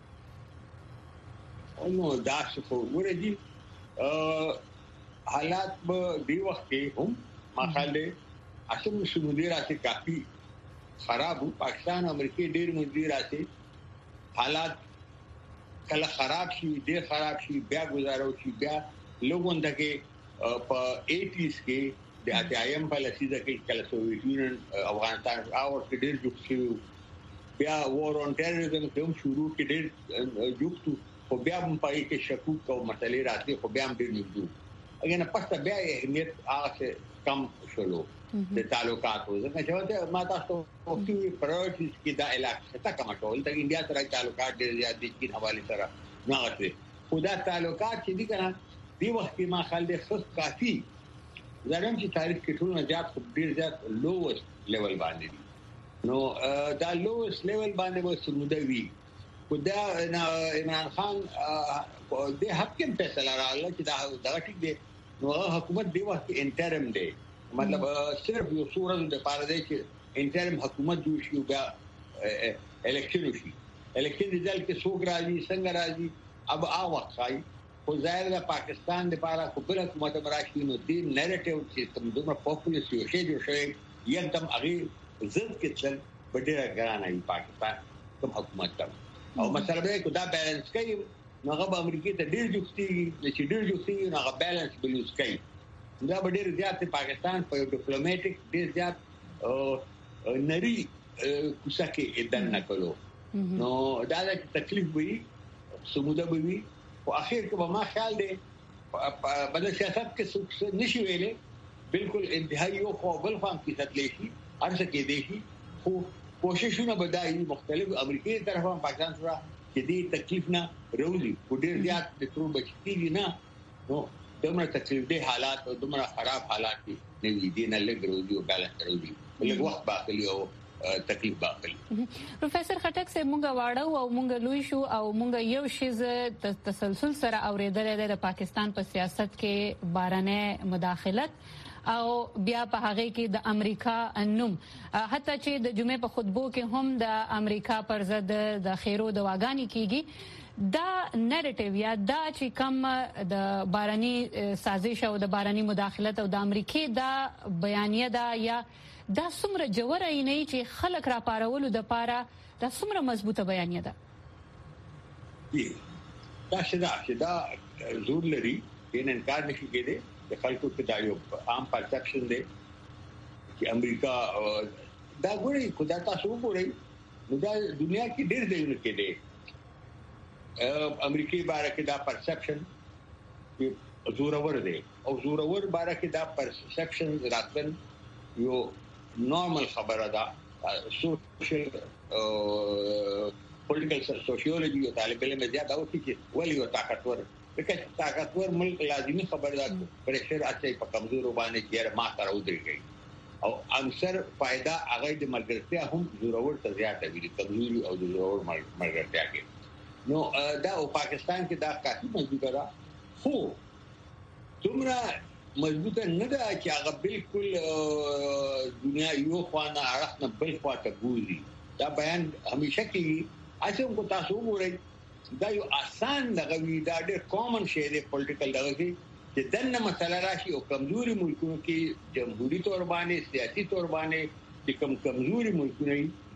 نو دا څه ورېدي حالات به دی وخت کې هم مخاله اسم سمودي راځي کافي خراب پاکستان امریکای ډېر مدیر راځي حالات کله خراب شي ډېر خراب شي بیا گزارو شي بیا لوګون دغه په ایټیز کې د اټایم په لسیزه کې کله سوویت یونین افغانستان او ډېر جوړ شي بیا وار اون ټیرریزم کوم شروع کې ډېر جوړ خو بیا هم پای کې شکوک او مسلې راځي خو بیا هم ډېر نږدې اګه نه پښته بیا اهمیت هغه کم شلو د تعلقاتو ځکه چې ما تاسو په کې پرایورټیز کې دا علاقه ته کوم ټول ته انډیا سره تعلقات ډېر زیات دي چې حواله سره نه غته خدا تعلقات چې دي کنه دی وخت کې ما خل دې خص کافي زرم چې تاریخ کې ټول نه زیات ډېر زیات لووست لیول باندې نو دا لووست لیول باندې و سموده وی خدا عمران خان دې حق کې فیصله راغله چې دا دا ټیک دی نو حکومت دی وخت انټرم دی مطلب صرف یو صورت د پاره دی چې انټرم حکومت جوړ شي بیا الیکشن وشي الیکشن رزلټ کې څوک راځي څنګه راځي اب هغه وخت خای خو ظاهر د پاکستان د لپاره خبره حکومت مراشي نو دی نریټیو چې کوم دومره پاپولیس یو شی جوړ شوی یکدم هغه ضد کې چل ډېر ګران دی پاکستان کوم حکومت ته او مثلا به کو دا بیلانس کوي نو هغه امریکای ته ډېر جوړتي چې ډېر جوړتي نو هغه بیلانس بلوز کوي دا ډېر زیات پاکستان په ډیپلوماټیک ډېر زیات نری کوڅه کې ادن نکلو نو دا د تکلیف وي سموده وي او اخر کې به ما خیال دی په د سیاست کې نشي ویلې بالکل انتهایی او خو بل فهم کې تدلی شي ارڅ کې دی شي خو کوششونه بدایي مختلف امریکای طرفه پاکستان سره چې دې تکلیف نه روزي ډېر زیات د تر بچی نه نو دومره تکلیف دي حالات او دومره خراب حالات دي نو دي نه لګ روزي او بیلانس روزي لږ وخت باقي او تکلیف باقي پروفیسور خټک صاحب مونږ واړو او مونږ لوي شو او مونږ یو شیز تسلسل سره اوریدل د پاکستان په سیاست کې بارانه مداخلت او بیا په هغه کې د امریکا انوم حتی چې د جمعې په خطبو کې هم د امریکا پر ضد د خیرو دواګانی کیږي دا نریټیو یا دا چې کوم د باراني سازش او د باراني مداخلت او د امریکای دا بیانیه دا یا دا څومره جوړه یې نه چې خلک را پارولو د پاره دا څومره مضبوطه بیانیه ده. دا شدا شدا زور لري ان انکار نشي کېده د خلکو په دایو عام پرسپشن دی چې امریکا دا ګوري خدای تاسو وګورئ نو دا دنیا کې ډېر ځایونه کې دی امریکای باره کې دا پرسپشن زورور دی او زورور باره کې دا پرسپشن راتل یو نارمل خبره ده. سوشل پولیټیکل سوشیولوژي او طالب علم زیاده او چې ولې یو طاقتور لکه طاقتور ملک لازمي خبره ده پرشر اچي په کمزورو باندې چې ما سره ودرېږي او انصر فائدہ هغه د ملګرتیا هم زورور ته زیاته وي کمزوري او زورور ملګرتیا کې نو دا او پاکستان کې دا کافي مضبوطه ده خو دومره مضبوطه نه ده چې هغه بالکل دنیا یو خوانه اړه نه بل خواته ګوري. دا بیان همیشه کې اڅم کو تاسو وګورئ دا یو آسان دغه وی دا ډېر کامن شی دی پولیټیکل دغه کې چې دنه مسله راشي او کمزوري ملکونو کې جمهوریت تور باندې سیاسي تور باندې چې کم کمزوري ملکونه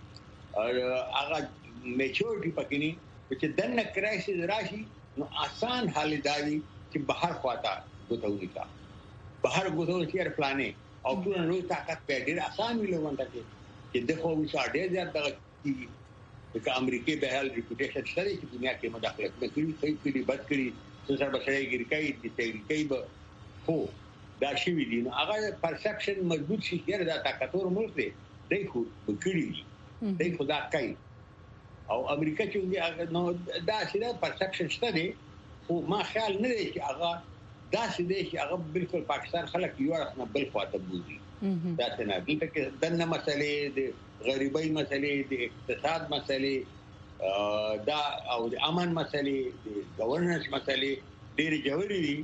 هغه میچورټي پکې نه چې دنه کرایسس راشي نو آسان حل دی چې بهر خواته غوتاوي کا بهر غوتاوي چې پلانې او ټول نو طاقت په ډېر آسان ویلونته کې چې دغه وسه ډېر زیات دغه کیږي چې امریکای به هل ریپوټیشن شته چې دنیا کې مداخله کوي کوي کوي بد کړي څه سره بشری ګری کوي چې کوي به هو دا شی وی نو هغه پرسپشن مضبوط شي چې دا طاقتور ملک دی دای خو وکړي دای خو دا کوي او امریکا چې نو دا چې پرسپشن شته دی خو ما خیال نه دی چې هغه دا چې دی چې هغه بالکل پاکستان خلک یو نه بل خواته بوزي. دا څنګه دلته کې دنه مسلې د غریبۍ مسلې د اقتصاد مسلې دا او د امن مسلې د گورننس مسلې ډېر جوړې دي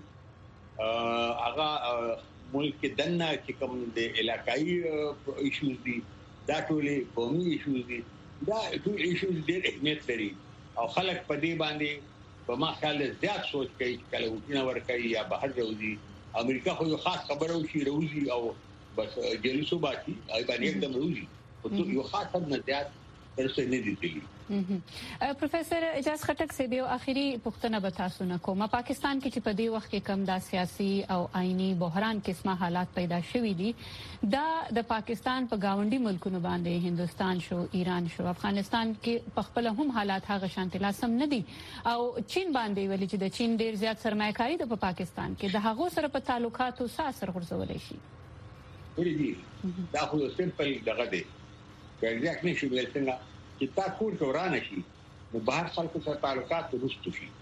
هغه ملک کې دنه چې کوم د علاقائی ایشوز دي دا ټول قومي ایشوز دي دا ټول ایشوز ډېر اهمیت لري او خلک په دې باندې په ما خیال زیات سوچ کوي کله وټینه ور کوي یا بهر راوځي. امریکا خو یو خاص خبره وشي راوځي او بس جلسو باقي ای باندې एकदम روزي او یو خاصه نظریات ترڅه نه دي دي. پروفیسور اجاز خټک سے به اخیری پښتنه به تاسو نه کومه پاکستان کې چې په دې وخت کې کم دا سیاسي او آئینی بحران قسمه حالات پیدا شوي دي دا د پاکستان په گاونډي ملکونو باندې هندستان شو ایران شو افغانستان کې په خپل هم حالات هغه شانتي لاسم نه دي او چین باندې ولې چې د چین ډیر زیات سرمایه‌کاري د پاکستان کې د هغو سره په تعلقاتو ساس غورځولې شي. ورېږي دا خو سمپل دغه دی ګرځاک نشي ویل څنګه چې تا کور ورانه شي نو بهر خلکو سره تعلقات ورستو شي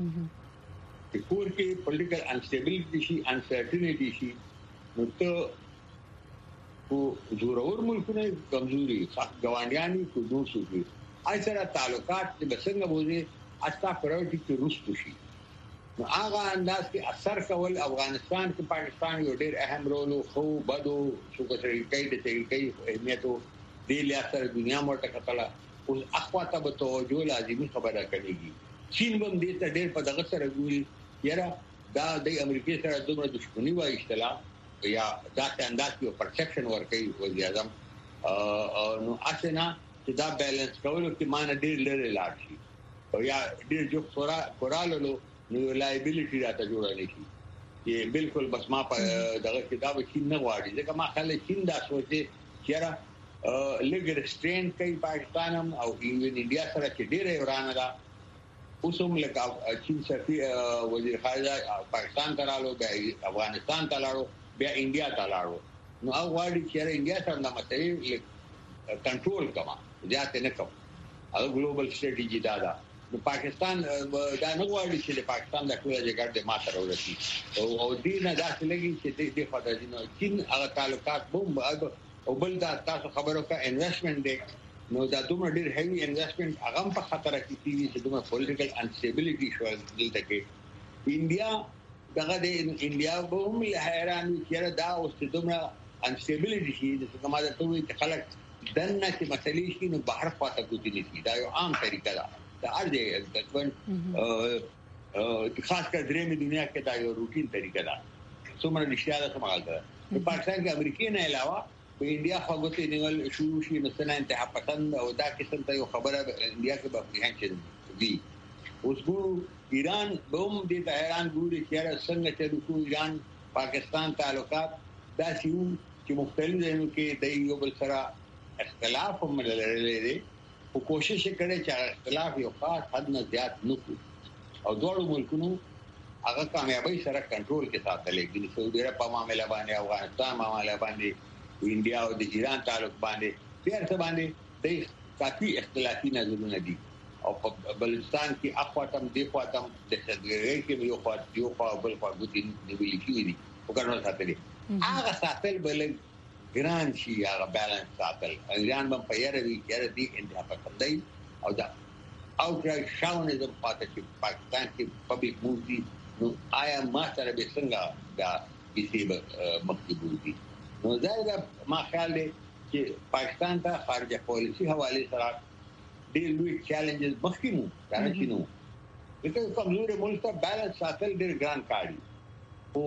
چې کور کې پولیټیکل انسټیبিলিټي شي انسرټینټي شي نو ته کو زورور ملکونه کمزوري خاص ګوانډیانی کو دوسو دي آی سره تعلقات د بسنګ بوزي استا پرورټي کې ورستو شي نو هغه انداز کې اثر کول افغانستان کې پاکستان یو ډېر اهم رول خو بدو شو کوي کې د کې اهمیت دی لاسره دنیا مرته کتله اوس اخواته به توجه لازمي خبره کوي. چین هم دې ته ډېر په دغه سره ګوري یاره دا د امریکای سره دومره دښمنی وایي اصطلاح یا دا انداز یو پرسپشن ورکوي وزیر اعظم نو اسنه چې دا بیلانس کول کې مان ډېر لري لاړ شي او یا ډېر جو خورا خورالو نو لایبیلیټی راته جوړه نشي چې بالکل بس ما په دغه کتاب کې نه غواړي ځکه ما خلک چین دا سوچي چې را لګر سټرین کوي پاکستان او انډیا سره چې ډېر ورانه ده اوسم لکه چین سفیر وزیر خارجه پاکستان ته راغلو بیا افغانستان ته لاړو بیا انډیا ته لاړو نو هغه غواړي چې انډیا سره د مسلې کنټرول کما ځات نه کوم هغه ګلوبل سټریټیجی دا ده نو پاکستان دا نه غواړي چې د پاکستان د ټول ځای د ماته ورسي او دې نه داسې لګي چې د خدای دې نو چین هغه تعلقات بوم او بل دا تاسو خبرو کا انویسټمنټ دی نو دا دومره ډېر هیوی انویسټمنټ هغه په خطر کې دي چې دومره پولیټیکل انسټیبিলিټي شو دلته کې انډیا دغه د انډیا به هم حیران چې دا اوس دومره انسټیبিলিټي شي چې کومه ده ته خلک دنه چې مسلې شي نو بهر خواته کوتي نشي دا یو عام طریقه ده دا ارزه تقریبا خاص کر درېمه دنیا کې دا یو روټین طریقه ده څومره نشي دا څه مال ده په پاکستان کې امریکای نه علاوه په انډیا خواږه نیول شروع شي نو څنګه انتها پسند او دا قسم ته یو خبره انډیا کې به پریهنشن دي. اوس ګورو ایران به هم دې ته حیران ګوري چې څنګه چې د ایران پاکستان تعلقات دا شیو چې مختلف ځایونو کې د یو بل سره اختلاف هم لري دي او کوشش کړي چې اختلاف یو خاص حد نه زیات نه کړي او دوه ملکونو هغه کامیابی سره کنټرول کې ساتلې دي. سعودي عرب په معاملې باندې افغانستان معاملې باندې انډیا او د ایران تعلق باندې ډېر څه باندې د کافي اختلافي نظرونه دي او په بلوچستان کې اخواتم دی خواطم د شګری کې یو خواط یو خوا بل خوا ګوتې نیولې کیږي دي او کنه ساتلې هغه ساتل بل ګران شي هغه بیلانس ساتل ایران په پیره وی کېره دي انډیا په خدای او دا outright شاونیزم پاتې چې پاکستان کې پبلک موزي نو آیا ما سره به څنګه دا کیسه مکتوب دي نو دا ما خیال دی چې پاکستان ته خارجه پالیسي حواله سره ډېر لوی چیلنجز مخکې مو راځي نو دغه کمزوري ملک ته بیلانس ساتل ډېر ګران کار دی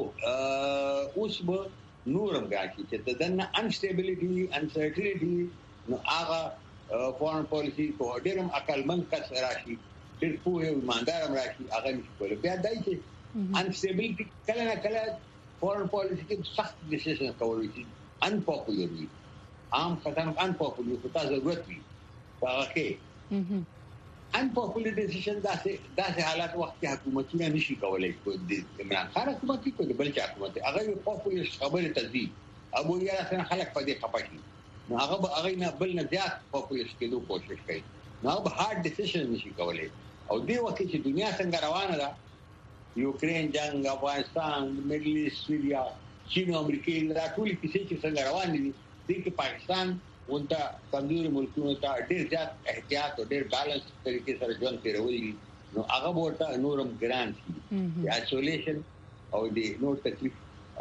او اوس به نورم راځي چې دنه انسټیبিলিټي انسرټینټي نو هغه فورن پالیسي کو ډېرم عقلمند کس راشي ډېر په ایماندار راشي هغه نشي بیا دای چې انسټیبিলিټي کله نه کله فورن پالیسي کې سخت ډیسیژن کول شي انپاپولر وي عام خدام انپاپولر خو تاسو ضرورت وي هغه کې انپاپولر ډیسیژن داسې داسې حالات وخت کې حکومتونه نشي کولای کو د عمران خان حکومت کو د بل چا حکومت هغه پاپولر خبره تزي ابو یا سره خلک په دې خپاشي نو هغه هغه نه بل نه زیات پاپولر کېدو کوشش کوي نو هغه هارد ډیسیژن نشي کولای او دې وخت چې دنیا څنګه روانه ده یوکرين جنگ افغانستان مډل ایست سوریا چین او امریکا دا ټول کیسې چې څنګه روان دي د کې پاکستان ونته کمزوري ملکونو ته ډېر زیات احتیاط او ډېر بیلانس طریقې سره ژوند کوي نو هغه ورته نورم ګران شي د ایسولیشن او د نور تکلیف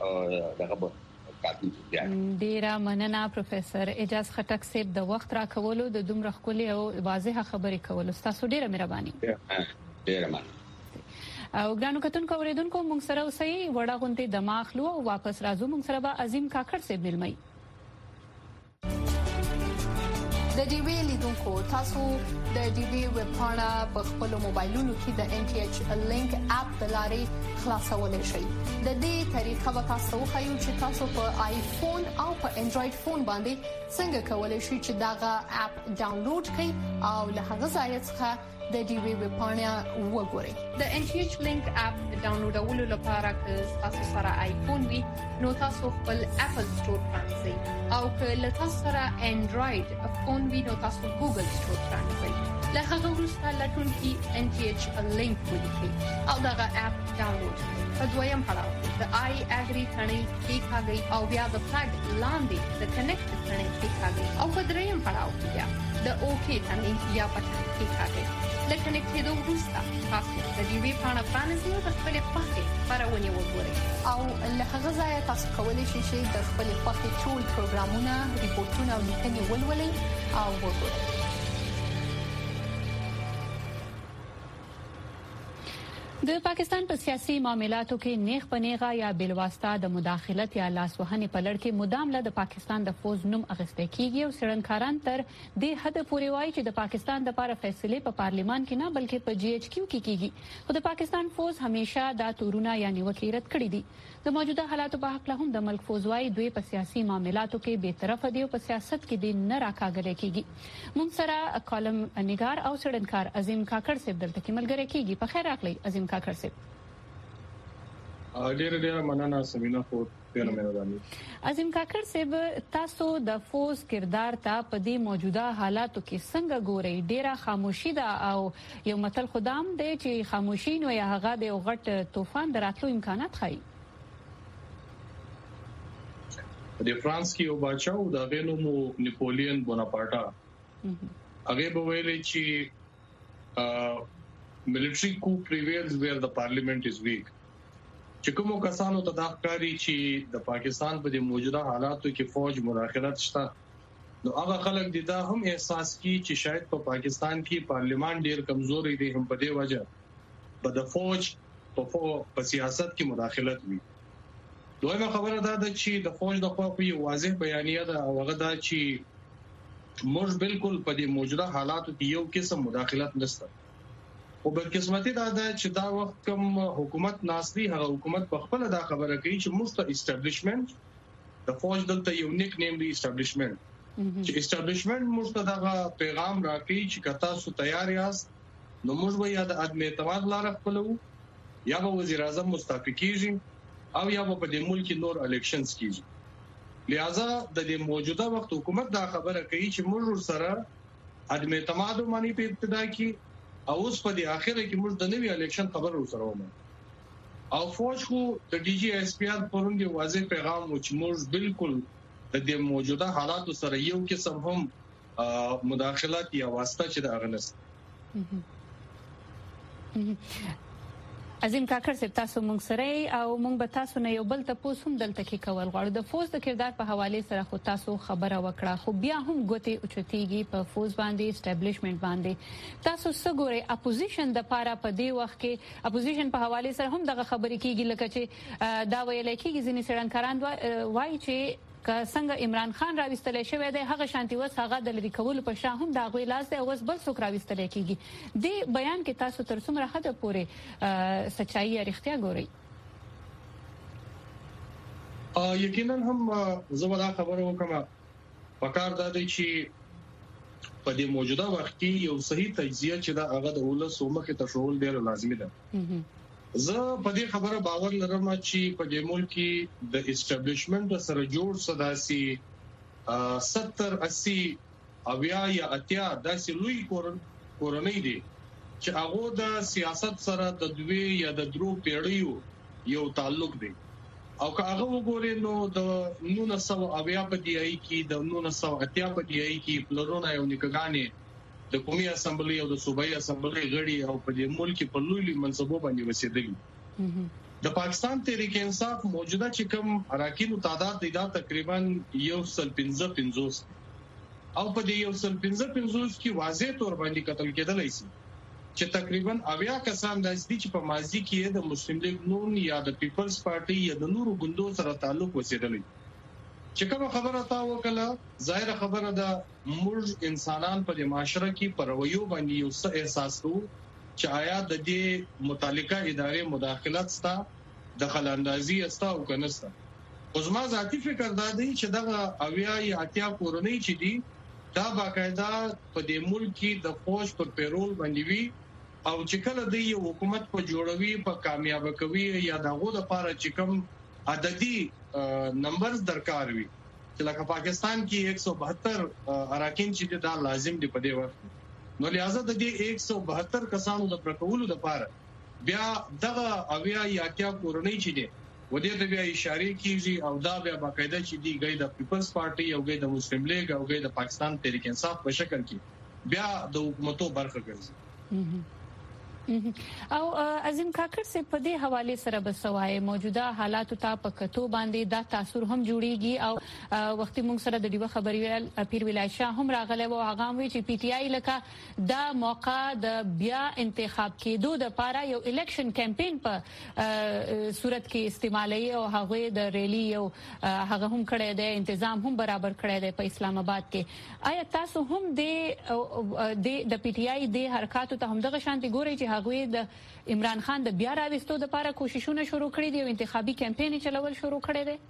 دغه کافي دي. ډیره مننه پروفیسور اجاز خټک صاحب د وخت را کولو د دومره خولي او واضحه خبرې کول تاسو ډیره مهرباني. ډیره مننه. او ګرانو کتونکو اوریدونکو موږ سره اوسئ وړه غونډه د ماخلو او واپس راځو موږ سره به عظیم کاکړ صاحب ملمي. د ډي وی لیدونکو تاسو د ډي وی ویب پاڼه په خپل موبایلونو کې د ان ټي ایچ لینک اپ د لارې خلاصولای شئ. د دې طریقه به تاسو وښایو چې تاسو په آیفون او په انډراید فون باندې څنګه کولای شئ چې داغه اپ ډاونلوډ کړئ او له هغه ځای څخه د ډي وی ویب پاڼه وګورئ. د ان ټي ایچ لینک اپ ډاونلوډولو لپاره که تاسو سره آیفون وي نو تاسو خپل اپل سٹور پرانیزئ او که له تاسو سره انډراید فون وي نو تاسو ګوګل سٹور پرانیزئ. له هغه وروسته لټونکي ان ټي ایچ لینک ولیکئ او دغه اپ ډاونلوډ کړئ. په دویم پړاو د آی اګری ثنې کلیکاږئ او بیا د فلګ لاندې د کنیکټ ثنې کلیکاږئ او په دریم پړاو کې بیا د اوکی ثنې یا بټن کلیکاږئ. د کنیکټېدو وروسته تاسو د ډي وی پاڼه پرانیزئ او د خپلې خوښې خپرونې وګورئ او له هغه ځایه تاسو کولی شئ چې د خپلې خوښې ټول پروګرامونه ریپورتونه او لیکنې ولولئ او وګورئ. د پاکستان په سیاسي معاملاتو کې نیغ پنیغه یا بلواسطه د مداخلت یا لاسوهنې په لړ کې مدام له د پاکستان د فوج نوم اخیستل کیږي او سړنکاران تر دې حد پورې وایي چې د پاکستان د لپاره فیصله په پارلیمان کې نه بلکې په جی ایچ کیو کې کیږي. خو د پاکستان فوج همیشه دا تورونه یا نیوکې رد کړې دي. د موجوده حالاتو په حق له هم د ملک فوج وايي دوی په سیاسي معاملاتو کې به طرف دي او په سیاست کې دي نه راکاږل کیږي. مونږ سره کالم نگار او سړنکار عظیم کاکړ صاحب دلته کې ملګری کیږي. په خیر راغلی عظیم کاکړ صاحب. ډېر ډېر مننه سمینا خو ډېر مهرباني. عظیم کاکړ صاحب تاسو د فوج کردار ته په دې موجوده حالاتو کې څنګه ګورئ؟ ډېره خاموشي ده او یو متل خدام دی چې خاموشي نو یا هغه د غټ طوفان دراتلو امکانات ښيي. د فرانس کې یو بادشاہ د غینو مو نیپولین بوناپارټا هغه به ویلي چې military coup prevails where the parliament is weak. چې کومو کسانو ته دا ښکاري چې د پاکستان په د موجوده حالاتو کې فوج مداخلت شته نو هغه خلک د دا هم احساس کوي چې شاید په پاکستان کې پارلیمان ډیر کمزوري دی هم په دې وجه په د فوج په په سیاست کې مداخلت وي. دویمه خبره دا ده چې د فوج د خوا په یو واضح بیانیه ده او هغه دا چې موږ بالکل په دې موجوده حالاتو کې یو قسم مداخلت نشته او بدقسمتي دا ده چې دا وخت کوم حکومت ناسري هغه حکومت په خپل دا خبره کوي چې موږ ته اسټابلیشمنت د فوج دلته یو نیک نیم دی اسټابلیشمنت چې اسټابلیشمنت موږ ته دا پیغام راکړي چې کتا سو تیار یاست نو موږ به یا د عدم اعتماد لاره خپلو یا به وزیر اعظم مستعفي کیږي او یا په دې ملک نور الیکشنز کیږي لہذا د دې موجوده وخت حکومت دا خبره کوي چې موږ سره عدم اعتماد باندې په ابتدا کې او اوس په دې اخر کې موږ د نوې الیکشن خبر سره ومه او فوج خو د ډي جی ایس پی ار پروندي واضح پیغام و چې موږ بالکل د دې موجوده حالاتو سره یو قسم هم مداخلت یا واسطه چې د اغنس عظیم کاکړ صاحب تاسو مونږ سره او مونږ به تاسو نه یو بل تاسو هم دلته کې کول غواړو د فوز د کردار په حواله سره خو تاسو خبره وکړه خو بیا هم ګوتې اوچتيږي په فوز باندې اسټابلیشمنت باندې تاسو څنګه اپوزیشن د پاره په دې وخت کې اپوزیشن په حواله سره هم دغه خبرې کیږي لکه چې دا ویل کیږي ځینې سړنکاران وایي چې که څنګه عمران خان راوستل شوی دی هغه شانتي وس هغه د لری کول په شاه هم دا غوي لاس دی اوس بل څوک راوستل کیږي د بیان کې تاسو تر څومره حد پورې سچایي اړتیا ګوري ا یقینا هم زما دا خبره وکړه پکار دا دی چې په دې موجوده وخت کې یو صحیح تجزیه چې دا هغه د ولس ومخه تشول ډیر لازمي ده زه په دې خبره باور لرم چې په دې ملک کې د اسټابلیشمنت سره جوړ صداسي ستر اسی اویا یا اتیا داسې لوی کورنۍ دي چې هغه د سیاست سره د دوی یا د درو پیړیو یو تعلق دی او که هغه وګورئ نو د نولس سوه اویا په دی ای کې د نولس سوه اتیا په دی ای کې پلرونه یو نکګانې د قومي اسمبلی او د صوبایي اسمبلی غړي او په دې ملک په لوی منصبو باندې وسیدل د پاکستان تحریک انصاف موجوده چې کوم اراکینو تعداد دی دا تقریبا یو سل پنځه پنځوس او په دې یو سل پنځه پنځوس کې واضح تور باندې قتل کېدلای شي چې تقریبا اویا کسان د دې چې په ماضي کې د مسلم لیگ نون یا د پیپلز پارټي یا د نورو ګوندو سره تعلق وسیدلی چې کوم خبره تا وکړه ظاهر خبره ده موږ انسانان په معاشره کې پرویو باندې یو څه احساس کوو چې آیا د دې متعلقه ادارې مداخلت ستا دخل اندازي استا او کنستا اوس ما ذاتی فکر دا دی چې دغه اویا یا اتیا کورنۍ چې دي دا باقاعده په دې ملک کې د فوج پر پیرول باندې وی او چې کله د یو حکومت په جوړوي په کامیاب کوي یا دغه د لپاره چې کوم عددي نمبرز درکار وي چې لکه پاکستان کې ایک سو بہتر اراکین چې دا لازم دي په دې وخت نو لہذا د دې ایک سو بہتر کسانو د پرکولو لپاره بیا دغه اویا یا اتیا کورنۍ چې دي و دې ته بیا اشاره کیږي او دا بیا باقاعده چې دی ګای د پیپلز پارټي او ګای د مسلم لیگ او ګای د پاکستان تحریک انصاف په شکل کې بیا د حکومتو برخه ګرځي او عظیم کاکړ سے په دې حواله سره بسوای موجوده حالات ته په کتو باندې دا تاثیر هم جوړیږي او وخت موږ سره د دې خبري ویل پیر ویلای شاه هم راغله او هغه وی چې پی ټی آی لکه دا موقع د بیا انتخاب کېدو د لپاره یو الیکشن کمپاین په صورت کې استعمالي او هغه د ریلی او هغه هم کړی دی تنظیم هم برابر کړی دی په اسلام آباد کې آیا تاسو هم د د پی ټی آی د حرکتو ته هم دغه شانتي ګورئ چې هغه د عمران خان د بیا راوستو د لپاره کوششونه شروع کړي دي او انتخابي کمپاین چلول شروع کړي دي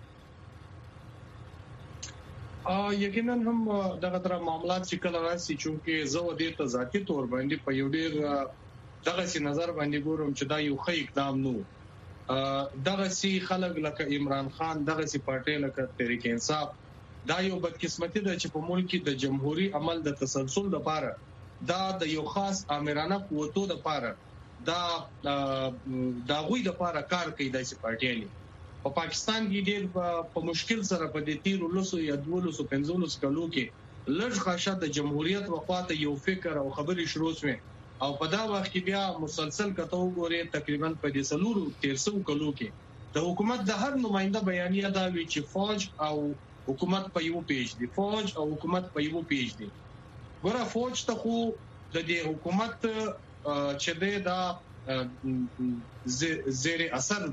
ا یقینا هم دغه تر معاملات چې کله راسي چې زه و دې ته ذاتی تور باندې په یو ډیر دغه سي نظر باندې ګورم چې دا یو ښه اقدام نو ا دغه سي خلک لکه عمران خان دغه سي پارټي لکه تحریک انصاف دا یو بدقسمتي ده چې په ملک کې د جمهوریت عمل د تسلسل لپاره دا د یو خاص امرانه قوتو د لپاره دا دا غوي د لپاره کار کوي د پارټیانو په پاکستان کې ډېر په مشکل سره په دې تیر ولسو یا دولسو پنځولس کلو کې لږ خاصه د جمهوریت وخواته یو فکر او خبري شروع شوه او په دا وخت کې بیا مسلسل کته وګوري تقریبا په دې سلورو تیرسو کلو کې د حکومت د هر نماینده بیانیه دا وی چې فوج او حکومت په یو پیج دی فوج او حکومت په یو پیج دی ګوره فوج ته خو د دې حکومت چې دا زیر اثر دی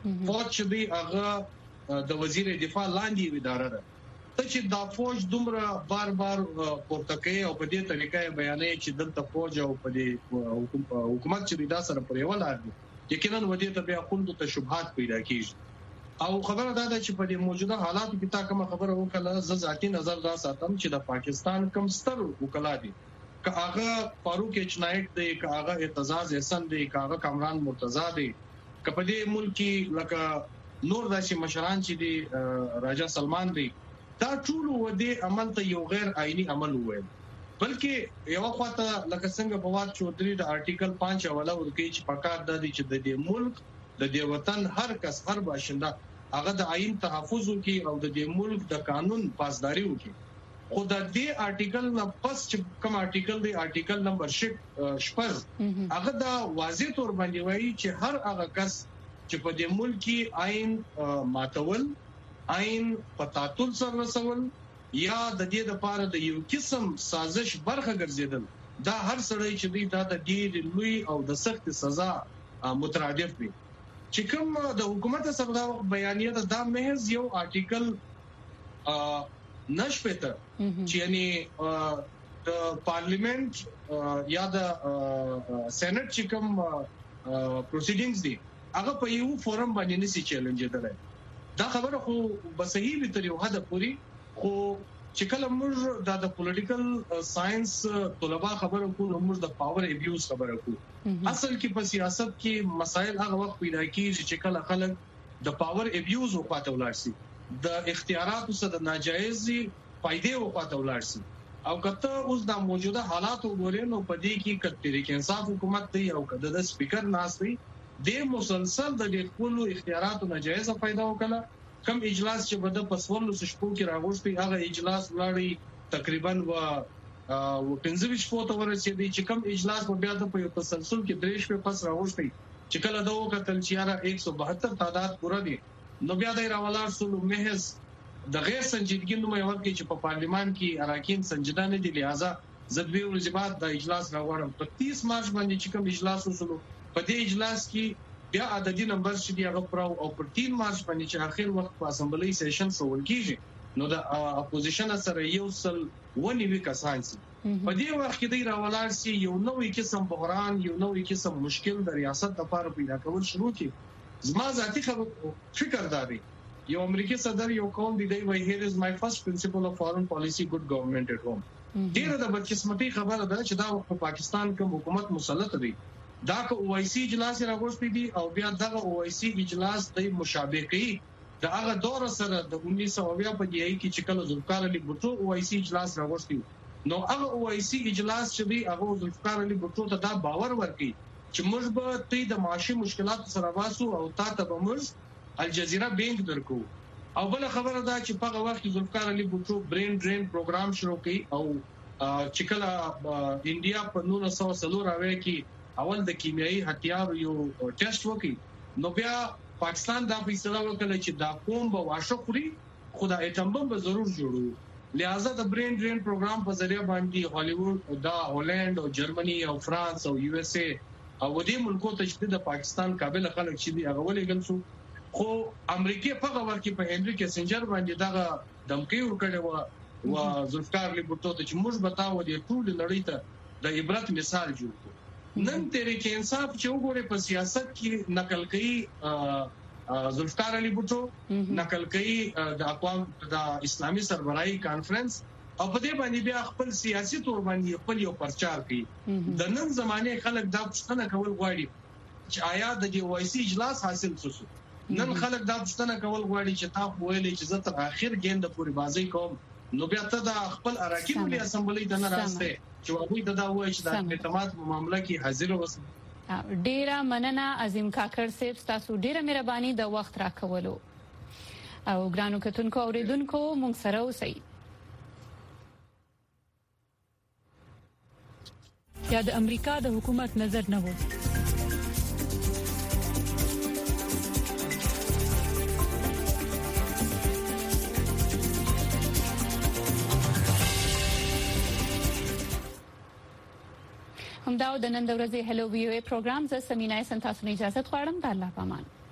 فوج چې دی هغه د وزیر دفاع لاندې اداره ده ته چې دا فوج دومره بار بار پورته کوي او په دې طریقې بیانې چې دلته فوج او په دې حکومت چې دا سره پرې ولاړ دي یقینا ودې ته بیا خلکو ته شبهات پیدا کیږي او خبره دا ده چې په دې موجوده حالاتو کې تا کوم خبره وکړه ز ذاتی نظر دا ساتم چې د پاکستان کم ستر وکلا دي که هغه فاروق اچنایک دی که هغه اعتزاز احسان دی که هغه کامران مرتضی دی که په دې ملک لکه نور داسې مشران چې دي راجا سلمان دی دا ټول ودی عمل ته یو غیر آئینی عمل وویل بلکې یو خواته لکه څنګه فواد چودري د آرټیکل پنځه حواله ورکړي چې پکار د دې چې د دې ملک د دې وطن هر کس هر باشنده هغه د آئین تحفظ وکړي او د دې ملک د قانون پاسداري وکړي خو د دې آرټیکل نه پس چې کوم آرټیکل دی آرټیکل نمبر شپږ هغه دا واضح تور باندې وایي چې هر هغه کس چې په دې ملکی آئین ماتول آئین پتاتل سره رسول یا د دې لپاره د یو قسم سازش برخه ګرځیدل دا هر سړی چې دی دا د ډېر لوی او د سخت سزا مترادف دی چې کوم د حکومت سره دا بیانیه دا محض یو آرټیکل نشپته چې یعنی د پارلیمنت یا د سېنات چې کوم پروسیډینګز دي هغه په یو فورم باندې نشي چیلنج درلای دا خبره خو بصحیح به تر یو حد پوري خو چې کله موږ د پولیټیکل ساينس طلبه خبره کوو موږ د پاور ابیوز خبره کوو اصل کې په سیاست کې مسائل هغه وخت پیدا کیږي چې کله خلک د پاور ابیوز وپاتې ولر شي د اختیاراتو سره د ناجایز فائدې وپاتې ولر شي او کته اوس د موجوده حالات وګورئ نو په دې کې کټری کې انصاف حکومت دی او کده د سپیکر ناس دی د مسلسل د خپل اختیاراتو ناجایز فائدہ وکړه کم اجلاس چې بده پسولو شپو کې راغوښتي هغه اجلاس ولاړی تقریبا و و پنځه شپو ته ورسېدي چې کم اجلاس په بیا د په تسلسل کې درېش په پس راغوښتي چې کله دا وکتل چې یاره یک سو بهتر تعداد پوره دي نو بیا د راولار سولو محض د غیر سنجیدګي نوم یې ورکړي چې په پارلیمان کې اراکین سنجیده نه دي لہذا زدوی ورځې بعد د اجلاس راوړم په تیس مارچ باندې چې کوم اجلاس وسلو په دې اجلاس کې بیا عددي نمبر چې دی هغه پراو او پر تین مارچ باندې چې اخر وخت په اسمبلی سیشن سوال کیږي نو د اپوزیشن سره یو سل ونی وی کسان سي په دې وخت کې دی راولار سي یو نوې قسم بحران یو نوې قسم مشکل د ریاست لپاره پیدا کول شروع کی زما ذاتی فکر داري یو امریکای صدر یو قوم دی دی وای هیر از مای فرست پرنسپل اف فارن پالیسی ګډ ګورنمنت اټ هوم ډیره د بدقسمتي خبره ده چې دا په پاکستان کې حکومت مسلط دی دا که او آی سی اجلاس راغوښتي دي او بیا دغه او آی سی اجلاس د مشابه کوي د هغه دور سره د انیس سو اویا په دی کې چې کله ذوالفقار علي بوټو او آی سی اجلاس راغوښتي نو هغه او آی سی اجلاس چې دی هغه ذوالفقار علي بوټو ته دا باور ورکړي چې موږ به تی د معاشي مشکلات سره واسو او تا ته به موږ الجزیره بینک درکو او بل خبره دا چې په هغه وخت ذوالفقار علي بوټو برین ډرین پروګرام شروع کړي او چې کله انډیا په نولس سو څلور اویا کې اول د کیمیاوي هتیار یو ټیسټ وکړي نو بیا پاکستان دا فیصله وکړه چې دا قوم به واښه خوري خدا اټم بم به ضرور جوړو لہذا د برین ډرین پروګرام په ذریعہ باندې هالیوډ دا هولند او جرمني او فرانس او یو اس اے او دې ملکو ته چې د پاکستان قابل خلک چې دی هغه ولې ګنسو خو امریکای په هغه وخت کې په هنري کیسنجر باندې دا دمکی ورکړی و او ذوالفقار علي بوټو ته چې موږ بتاو دي ټول نړۍ ته د عبرت مثال جوړ نن تحریک انصاف چې وګوره په سیاست کې نقل کوي ذوالفقار علي بوټو نقل کوي د اقوام د اسلامي سربراهي کانفرنس او په دې باندې بیا خپل سیاسي تور باندې خپل یو پرچار کوي د نن زمانه خلک دا پوښتنه کول غواړي چې آیا د دې وایسي اجلاس حاصل شو نن خلک دا پوښتنه کول غواړي چې تاسو ویلې چې زه تر اخر ګیند پوری بازی کوم نو بیا ته د خپل اراکین ولې اسمبلی ته نه راسته چې هغه دا وایي چې د اعتماد په معاملې کې حاضر اوسه ډیره مننه عظیم کاکړ صاحب تاسو ډیره مهرباني د وخت راکولو او ګرانو کتونکو اوریدونکو مونږ سره اوسئ یا د امریکا د حکومت نظر نه وو همدا د نن د ورځې هلو وی او ای پروګرام ز سمینای سنتاسو اجازه غواړم د الله پامان